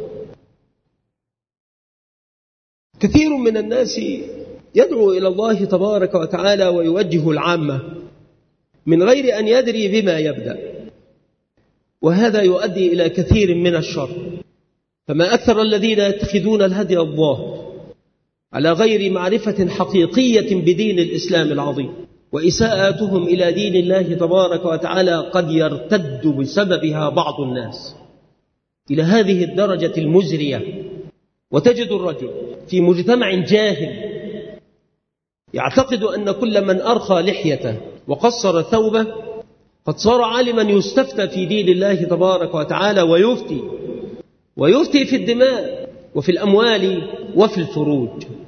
كثير من الناس يدعو إلى الله تبارك وتعالى ويوجه العامة من غير أن يدري بما يبدأ، وهذا يؤدي إلى كثير من الشر. فما أكثر الذين يتخذون الهدي الظاهر على غير معرفة حقيقية بدين الإسلام العظيم، وإساءتهم إلى دين الله تبارك وتعالى قد يرتد بسببها بعض الناس إلى هذه الدرجة المزرية. وتجد الرجل في مجتمع جاهل يعتقد أن كل من أرخى لحيته وقصر ثوبه قد صار عالما يستفتى في دين الله تبارك وتعالى ويفتي في الدماء وفي الأموال وفي الفروج.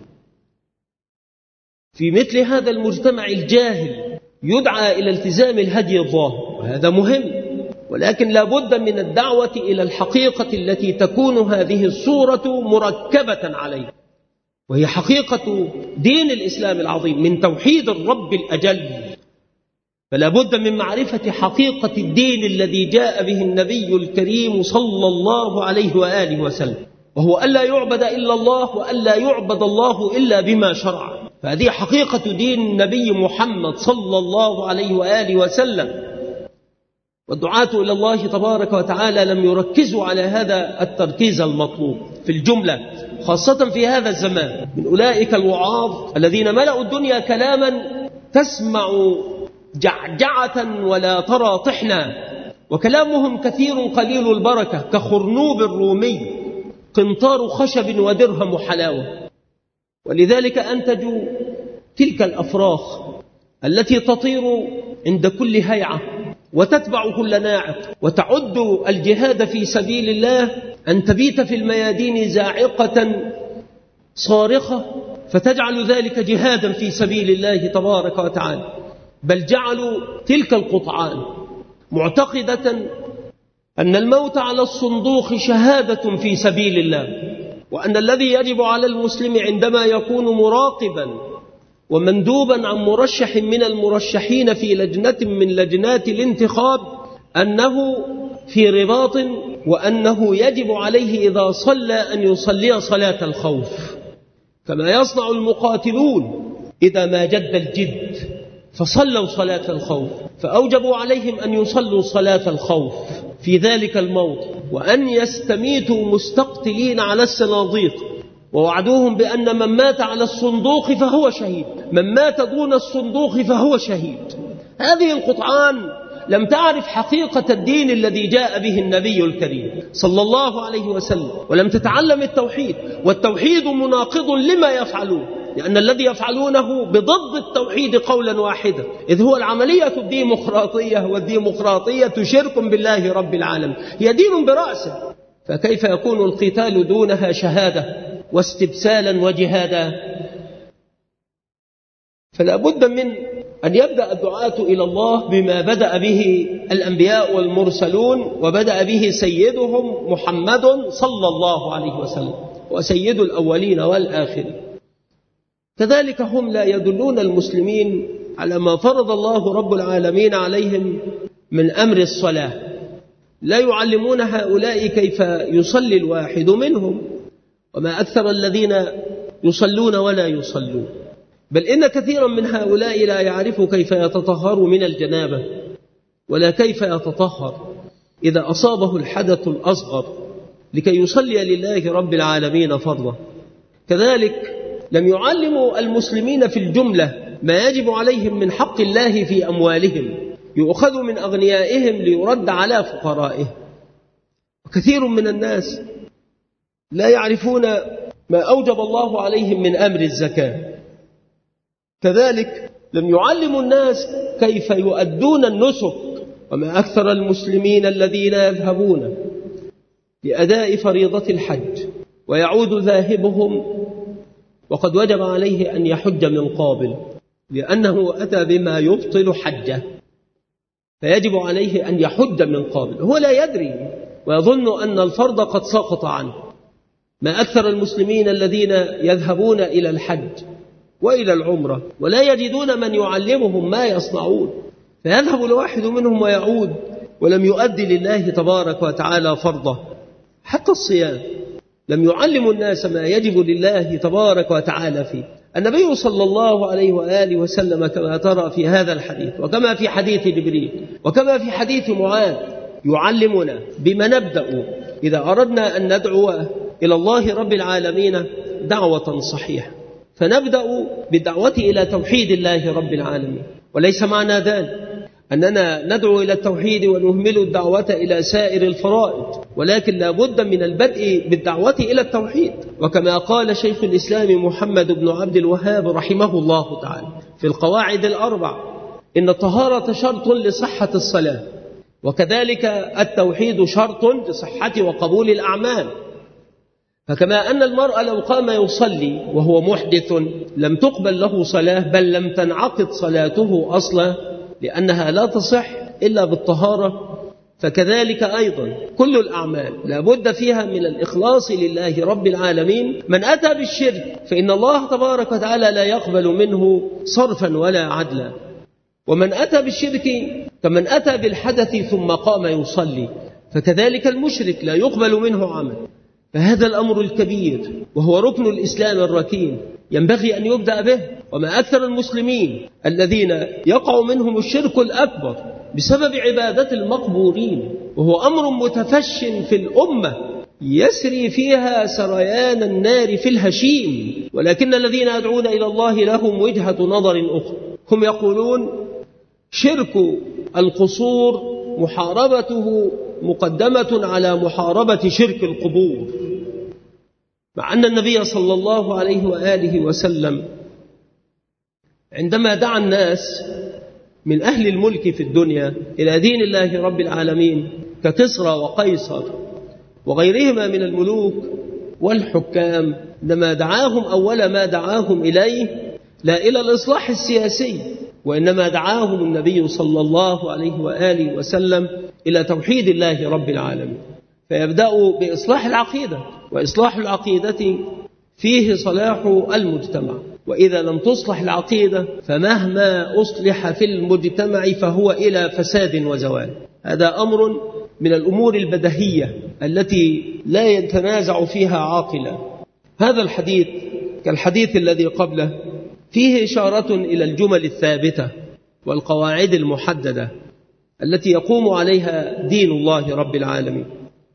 في مثل هذا المجتمع الجاهل يدعى إلى التزام الهدي الظاهر، وهذا مهم، ولكن لا بد من الدعوة إلى الحقيقة التي تكون هذه الصورة مركبة عليه، وهي حقيقة دين الإسلام العظيم من توحيد الرب الأجل. فلا بد من معرفة حقيقة الدين الذي جاء به النبي الكريم صلى الله عليه وآله وسلم، وهو ألا يعبد إلا الله وألا يعبد الله إلا بما شرع. فهذه حقيقة دين النبي محمد صلى الله عليه وآله وسلم. والدعاة إلى الله تبارك وتعالى لم يركزوا على هذا التركيز المطلوب في الجملة، خاصة في هذا الزمان، من أولئك الوعاظ الذين ملأوا الدنيا كلاما تسمع جعجعة ولا ترى طحنا، وكلامهم كثير قليل البركة كخرنوب الرومي، قنطار خشب ودرهم حلاوة. ولذلك أنتجوا تلك الأفراخ التي تطير عند كل هيعة وتتبع كل ناعق، وتعد الجهاد في سبيل الله أن تبيت في الميادين زاعقة صارخة، فتجعل ذلك جهادا في سبيل الله تبارك وتعالى. بل جعلوا تلك القطعان معتقدة أن الموت على الصندوق شهادة في سبيل الله، وأن الذي يجب على المسلم عندما يكون مراقبا ومندوبا عن مرشح من المرشحين في لجنة من لجنات الانتخاب أنه في رباط، وأنه يجب عليه إذا صلى أن يصلي صلاة الخوف، كما يصنع المقاتلون إذا ما جد الجد فصلوا صلاة الخوف، فأوجبوا عليهم أن يصلوا صلاة الخوف في ذلك الموضع، وأن يستميتوا مستقتلين على الصناديق، ووعدوهم بأن من مات على الصندوق فهو شهيد، من مات دون الصندوق فهو شهيد. هذه القطعان لم تعرف حقيقة الدين الذي جاء به النبي الكريم صلى الله عليه وسلم، ولم تتعلم التوحيد، والتوحيد مناقض لما يفعلون، لأن الذي يفعلونه بضد التوحيد قولا واحدا، إذ هو العملية الديمقراطية، والديمقراطية شرك بالله رب العالمين، هي دين برأسه، فكيف يكون القتال دونها شهادة واستبسالا وجهادا؟ فلا بد من أن يبدأ الدعاة إلى الله بما بدأ به الأنبياء والمرسلون، وبدأ به سيدهم محمد صلى الله عليه وسلم، وسيد الأولين والآخرين. كذلك هم لا يدلون المسلمين على ما فرض الله رب العالمين عليهم من أمر الصلاة، لا يعلمون هؤلاء كيف يصلي الواحد منهم، وما أكثر الذين يصلون ولا يصلون، بل إن كثيرا من هؤلاء لا يعرف كيف يتطهر من الجنابة، ولا كيف يتطهر إذا أصابه الحدث الأصغر لكي يصلي لله رب العالمين فرضا. كذلك لم يعلموا المسلمين في الجملة ما يجب عليهم من حق الله في أموالهم، يؤخذ من أغنيائهم ليرد على فقرائهم. وكثير من الناس لا يعرفون ما أوجب الله عليهم من أمر الزكاة. كذلك لم يعلموا الناس كيف يؤدون النسك، وما أكثر المسلمين الذين يذهبون لأداء فريضة الحج ويعود ذاهبهم وقد وجب عليه أن يحج من قابل، لأنه أتى بما يبطل حجه، فيجب عليه أن يحج من قابل. هو لا يدري ويظن أن الفرض قد سقط عنه. ما أكثر المسلمين الذين يذهبون إلى الحج وإلى العمرة ولا يجدون من يعلمهم ما يصنعون، فيذهب الواحد منهم ويعود ولم يؤدي لله تبارك وتعالى فرضه. حتى الصيام لم يعلم الناس ما يجب لله تبارك وتعالى فيه. النبي صلى الله عليه وآله وسلم كما ترى في هذا الحديث وكما في حديث جبريل وكما في حديث معاذ يعلمنا بما نبدأ إذا أردنا أن ندعو إلى الله رب العالمين دعوة صحيحة. فنبدأ بالدعوة إلى توحيد الله رب العالمين، وليس معنى ذلك أننا ندعو إلى التوحيد ونهمل الدعوة إلى سائر الفرائض، ولكن لا بد من البدء بالدعوة إلى التوحيد. وكما قال شيخ الإسلام محمد بن عبد الوهاب رحمه الله تعالى في القواعد الأربع: إن الطهارة شرط لصحة الصلاة، وكذلك التوحيد شرط لصحة وقبول الأعمال. فكما أن المرء لو قام يصلي وهو محدث لم تقبل له صلاة، بل لم تنعقد صلاته أصلا لأنها لا تصح إلا بالطهارة، فكذلك أيضا كل الأعمال لا بد فيها من الإخلاص لله رب العالمين. من أتى بالشرك فإن الله تبارك وتعالى لا يقبل منه صرفا ولا عدلا، ومن أتى بالشرك كمن أتى بالحدث ثم قام يصلي، فكذلك المشرك لا يقبل منه عمل. فهذا الأمر الكبير وهو ركن الإسلام الركين ينبغي أن يبدأ به. وما أكثر المسلمين الذين يقع منهم الشرك الأكبر بسبب عبادة المقبورين، وهو أمر متفش في الأمة يسري فيها سريان النار في الهشيم. ولكن الذين يدعون إلى الله لهم وجهة نظر أخرى. هم يقولون شرك القصور محاربته مقدمة على محاربة شرك القبور، مع أن النبي صلى الله عليه وآله وسلم عندما دعا الناس من أهل الملك في الدنيا إلى دين الله رب العالمين ككسرى وقيصر وغيرهما من الملوك والحكام، عندما دعاهم أول ما دعاهم إليه لا إلى الإصلاح السياسي، وإنما دعاهم النبي صلى الله عليه وآله وسلم إلى توحيد الله رب العالمين. فيبدأ بإصلاح العقيدة، وإصلاح العقيدة فيه صلاح المجتمع، وإذا لم تصلح العقيدة فمهما أصلح في المجتمع فهو إلى فساد وزوال. هذا أمر من الأمور البديهية التي لا يتنازع فيها عاقلا. هذا الحديث كالحديث الذي قبله فيه إشارة إلى الجمل الثابتة والقواعد المحددة التي يقوم عليها دين الله رب العالمين،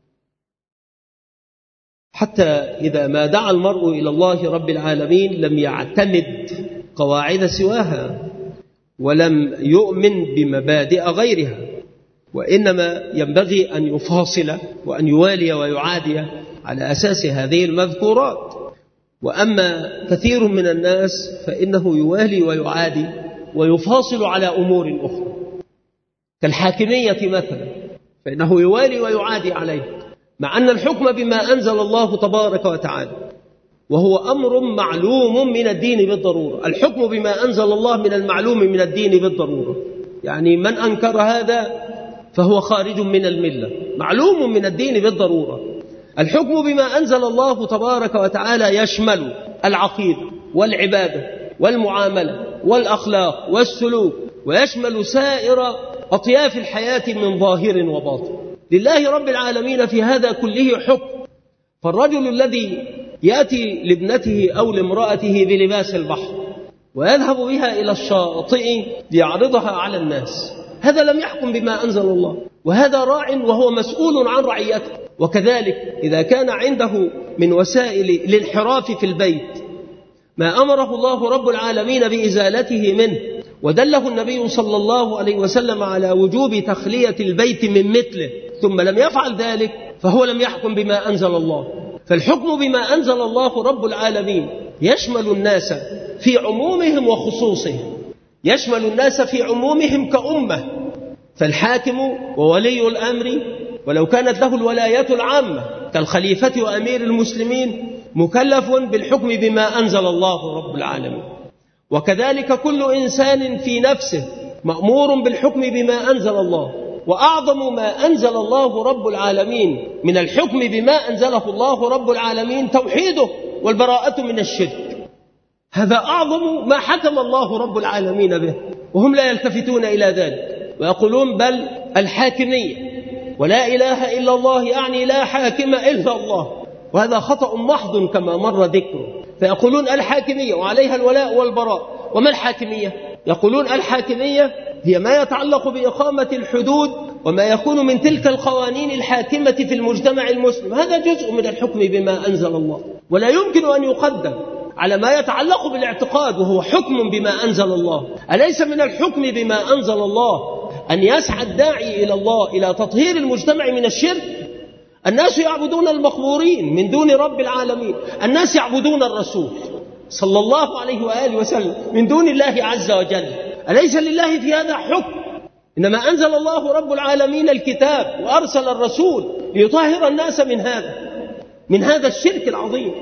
حتى إذا ما دعا المرء إلى الله رب العالمين لم يعتمد قواعد سواها ولم يؤمن بمبادئ غيرها، وإنما ينبغي أن يفاصل وأن يوالي ويعادي على أساس هذه المذكورات. وأما كثير من الناس فإنه يوالي ويعادي ويفاصل على أمور أخرى كالحاكمية مثلا، فإنه يوالي ويعادي عليه، مع أن الحكم بما أنزل الله تبارك وتعالى وهو أمر معلوم من الدين بالضرورة. الحكم بما أنزل الله من المعلوم من الدين بالضرورة، يعني من أنكر هذا فهو خارج من الملة، معلوم من الدين بالضرورة. الحكم بما أنزل الله تبارك وتعالى يشمل العقيدة والعبادة والمعاملة والأخلاق والسلوك، ويشمل سائر أطياف الحياة من ظاهر وباطن. لله رب العالمين في هذا كله حكم. فالرجل الذي يأتي لابنته أو لامرأته بلباس البحر ويذهب بها إلى الشاطئ ليعرضها على الناس، هذا لم يحكم بما أنزل الله، وهذا راع وهو مسؤول عن رعيته. وكذلك إذا كان عنده من وسائل الانحراف في البيت ما أمره الله رب العالمين بإزالته منه، ودله النبي صلى الله عليه وسلم على وجوب تخلية البيت من مثله، ثم لم يفعل ذلك فهو لم يحكم بما أنزل الله. فالحكم بما أنزل الله رب العالمين يشمل الناس في عمومهم وخصوصهم، يشمل الناس في عمومهم كأمة. فالحاكم وولي الأمر ولو كانت له الولايات العامة كالخليفة وأمير المسلمين مكلف بالحكم بما أنزل الله رب العالمين، وكذلك كل إنسان في نفسه مأمور بالحكم بما أنزل الله. وأعظم ما أنزل الله رب العالمين من الحكم بما أنزله الله رب العالمين توحيده والبراءة من الشرك. هذا أعظم ما حكم الله رب العالمين به، وهم لا يلتفتون إلى ذلك ويقولون بل الحاكمية، ولا إله إلا الله يعني لا حاكم إلا الله، وهذا خطأ محض كما مر ذكره. فيقولون الحاكمية وعليها الولاء والبراء. وما الحاكمية؟ يقولون الحاكمية هي ما يتعلق بإقامة الحدود وما يكون من تلك القوانين الحاكمة في المجتمع المسلم، هذا جزء من الحكم بما أنزل الله، ولا يمكن أن يقدم على ما يتعلق بالاعتقاد وهو حكم بما أنزل الله. أليس من الحكم بما أنزل الله أن يسعى الداعي إلى الله إلى تطهير المجتمع من الشرك؟ الناس يعبدون المقبورين من دون رب العالمين، الناس يعبدون الرسول صلى الله عليه وآله وسلم من دون الله عز وجل. أليس لله في هذا حكم؟ إنما أنزل الله رب العالمين الكتاب وأرسل الرسول ليطهر الناس من هذا الشرك العظيم،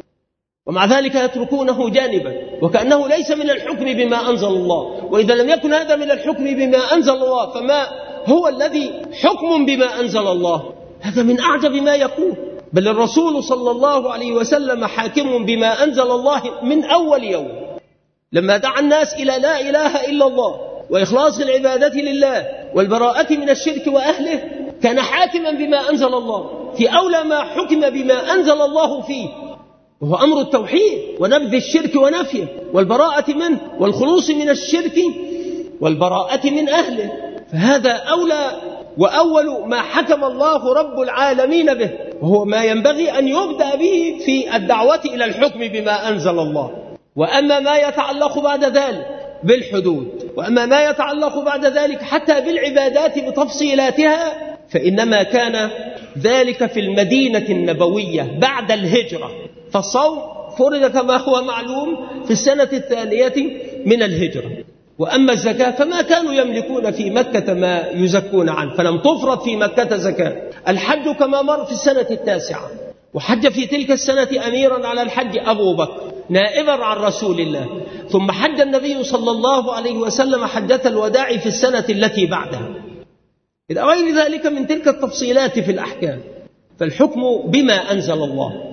ومع ذلك يتركونه جانبا وكأنه ليس من الحكم بما أنزل الله. وإذا لم يكن هذا من الحكم بما أنزل الله فما هو الذي حكم بما أنزل الله؟ هذا من أعجب ما يكون. بل الرسول صلى الله عليه وسلم حاكم بما أنزل الله من أول يوم، لما دعا الناس إلى لا إله إلا الله وإخلاص العبادة لله والبراءة من الشرك وأهله، كان حاكما بما أنزل الله في أولى ما حكم بما أنزل الله فيه، وهو أمر التوحيد ونبذ الشرك ونفيه والبراءة منه والخلوص من الشرك والبراءة من أهله. فهذا أولى وأول ما حكم الله رب العالمين به، وهو ما ينبغي أن يبدأ به في الدعوة إلى الحكم بما أنزل الله. وأما ما يتعلق بعد ذلك بالحدود، وأما ما يتعلق بعد ذلك حتى بالعبادات بتفصيلاتها، فإنما كان ذلك في المدينة النبوية بعد الهجرة. فالصوم فرض كما هو معلوم في السنة الثانية من الهجرة. وأما الزكاة فما كانوا يملكون في مكة ما يزكون عنه، فلم تفرض في مكة زكاة. الحج كما مر في السنة التاسعة، وحج في تلك السنة أميرا على الحج أبو بكر نائبا عن رسول الله، ثم حج النبي صلى الله عليه وسلم حجة الوداع في السنة التي بعدها. إلى غير ذلك من تلك التفصيلات في الأحكام. فالحكم بما أنزل الله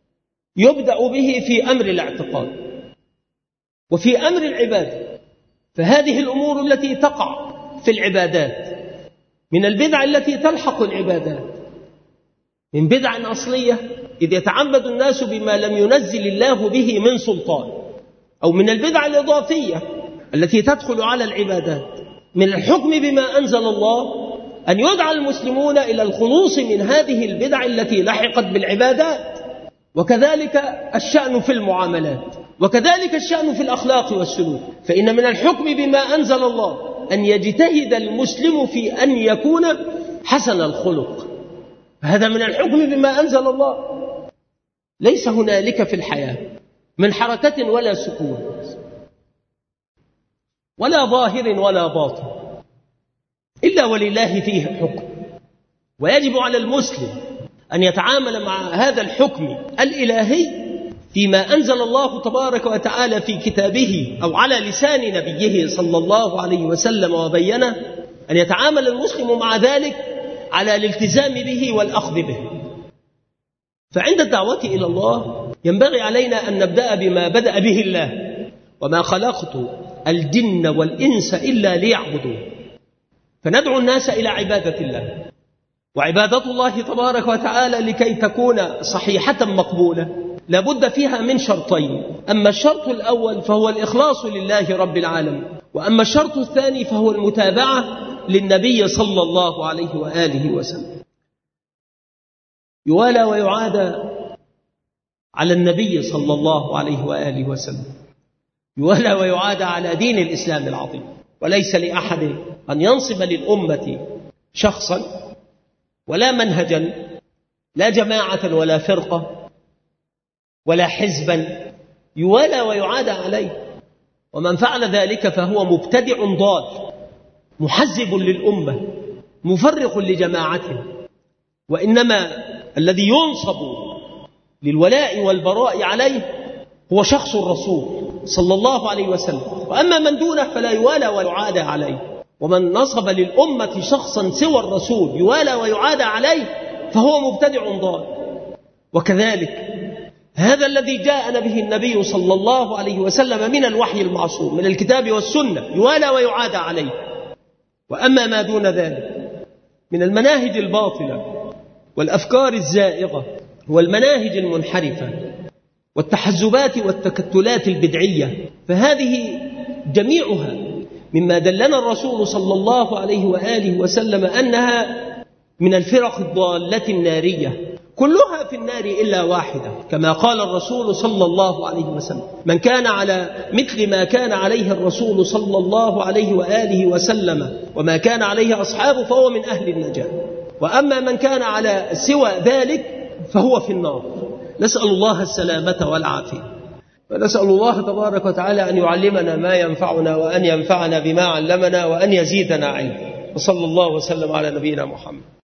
يبدأ به في أمر الاعتقاد وفي أمر العبادة. فهذه الأمور التي تقع في العبادات من البدع التي تلحق العبادات، من بدع أصلية إذ يتعبد الناس بما لم ينزل الله به من سلطان، أو من البدع الإضافية التي تدخل على العبادات. من الحكم بما أنزل الله أن يدعى المسلمون إلى الخلوص من هذه البدع التي لحقت بالعبادات. وكذلك الشأن في المعاملات، وكذلك الشأن في الأخلاق والسلوك. فإن من الحكم بما أنزل الله أن يجتهد المسلم في أن يكون حسن الخلق. هذا من الحكم بما أنزل الله. ليس هنالك في الحياة من حركة ولا سكون ولا ظاهر ولا باطن إلا ولله فيه حكم، ويجب على المسلم أن يتعامل مع هذا الحكم الإلهي فيما أنزل الله تبارك وتعالى في كتابه أو على لسان نبيه صلى الله عليه وسلم وبينه، أن يتعامل المسلم مع ذلك على الالتزام به والأخذ به. فعند الدعوة إلى الله ينبغي علينا أن نبدأ بما بدأ به الله: وما خلقت الجن والإنس إلا ليعبدون. فندعو الناس إلى عبادة الله، وعبادة الله تبارك وتعالى لكي تكون صحيحة مقبولة لابد فيها من شرطين. أما الشرط الأول فهو الإخلاص لله رب العالمين، وأما الشرط الثاني فهو المتابعة للنبي صلى الله عليه وآله وسلم. يوالى ويعادى على النبي صلى الله عليه وآله وسلم، يوالى ويعادى على دين الإسلام العظيم. وليس لأحد أن ينصب للأمة شخصا ولا منهجا، لا جماعة ولا فرقة ولا حزبا، يوالى ويعادى عليه. ومن فعل ذلك فهو مبتدع ضال محزب للأمة مفرق لجماعته. وإنما الذي ينصب للولاء والبراء عليه هو شخص الرسول صلى الله عليه وسلم، وأما من دونه فلا يوالى ويعادى عليه. ومن نصب للأمة شخصا سوى الرسول يوالى ويعادى عليه فهو مبتدع ضال. وكذلك هذا الذي جاءنا به النبي صلى الله عليه وسلم من الوحي المعصوم من الكتاب والسنة يوالى ويعادى عليه. وأما ما دون ذلك من المناهج الباطلة والأفكار الزائغة والمناهج المنحرفة والتحزبات والتكتلات البدعية فهذه جميعها مما دلنا الرسول صلى الله عليه وآله وسلم أنها من الفرق الضالة النارية، كلها في النار إلا واحدة، كما قال الرسول صلى الله عليه وسلم: من كان على مثل ما كان عليه الرسول صلى الله عليه وآله وسلم وما كان عليه أصحابه فهو من أهل النجاة، وأما من كان على سوى ذلك فهو في النار. نسأل الله السلامة والعافية، ونسأل الله تبارك وتعالى أن يعلمنا ما ينفعنا وأن ينفعنا بما علمنا وأن يزيدنا علما. وصلى الله وسلم على نبينا محمد.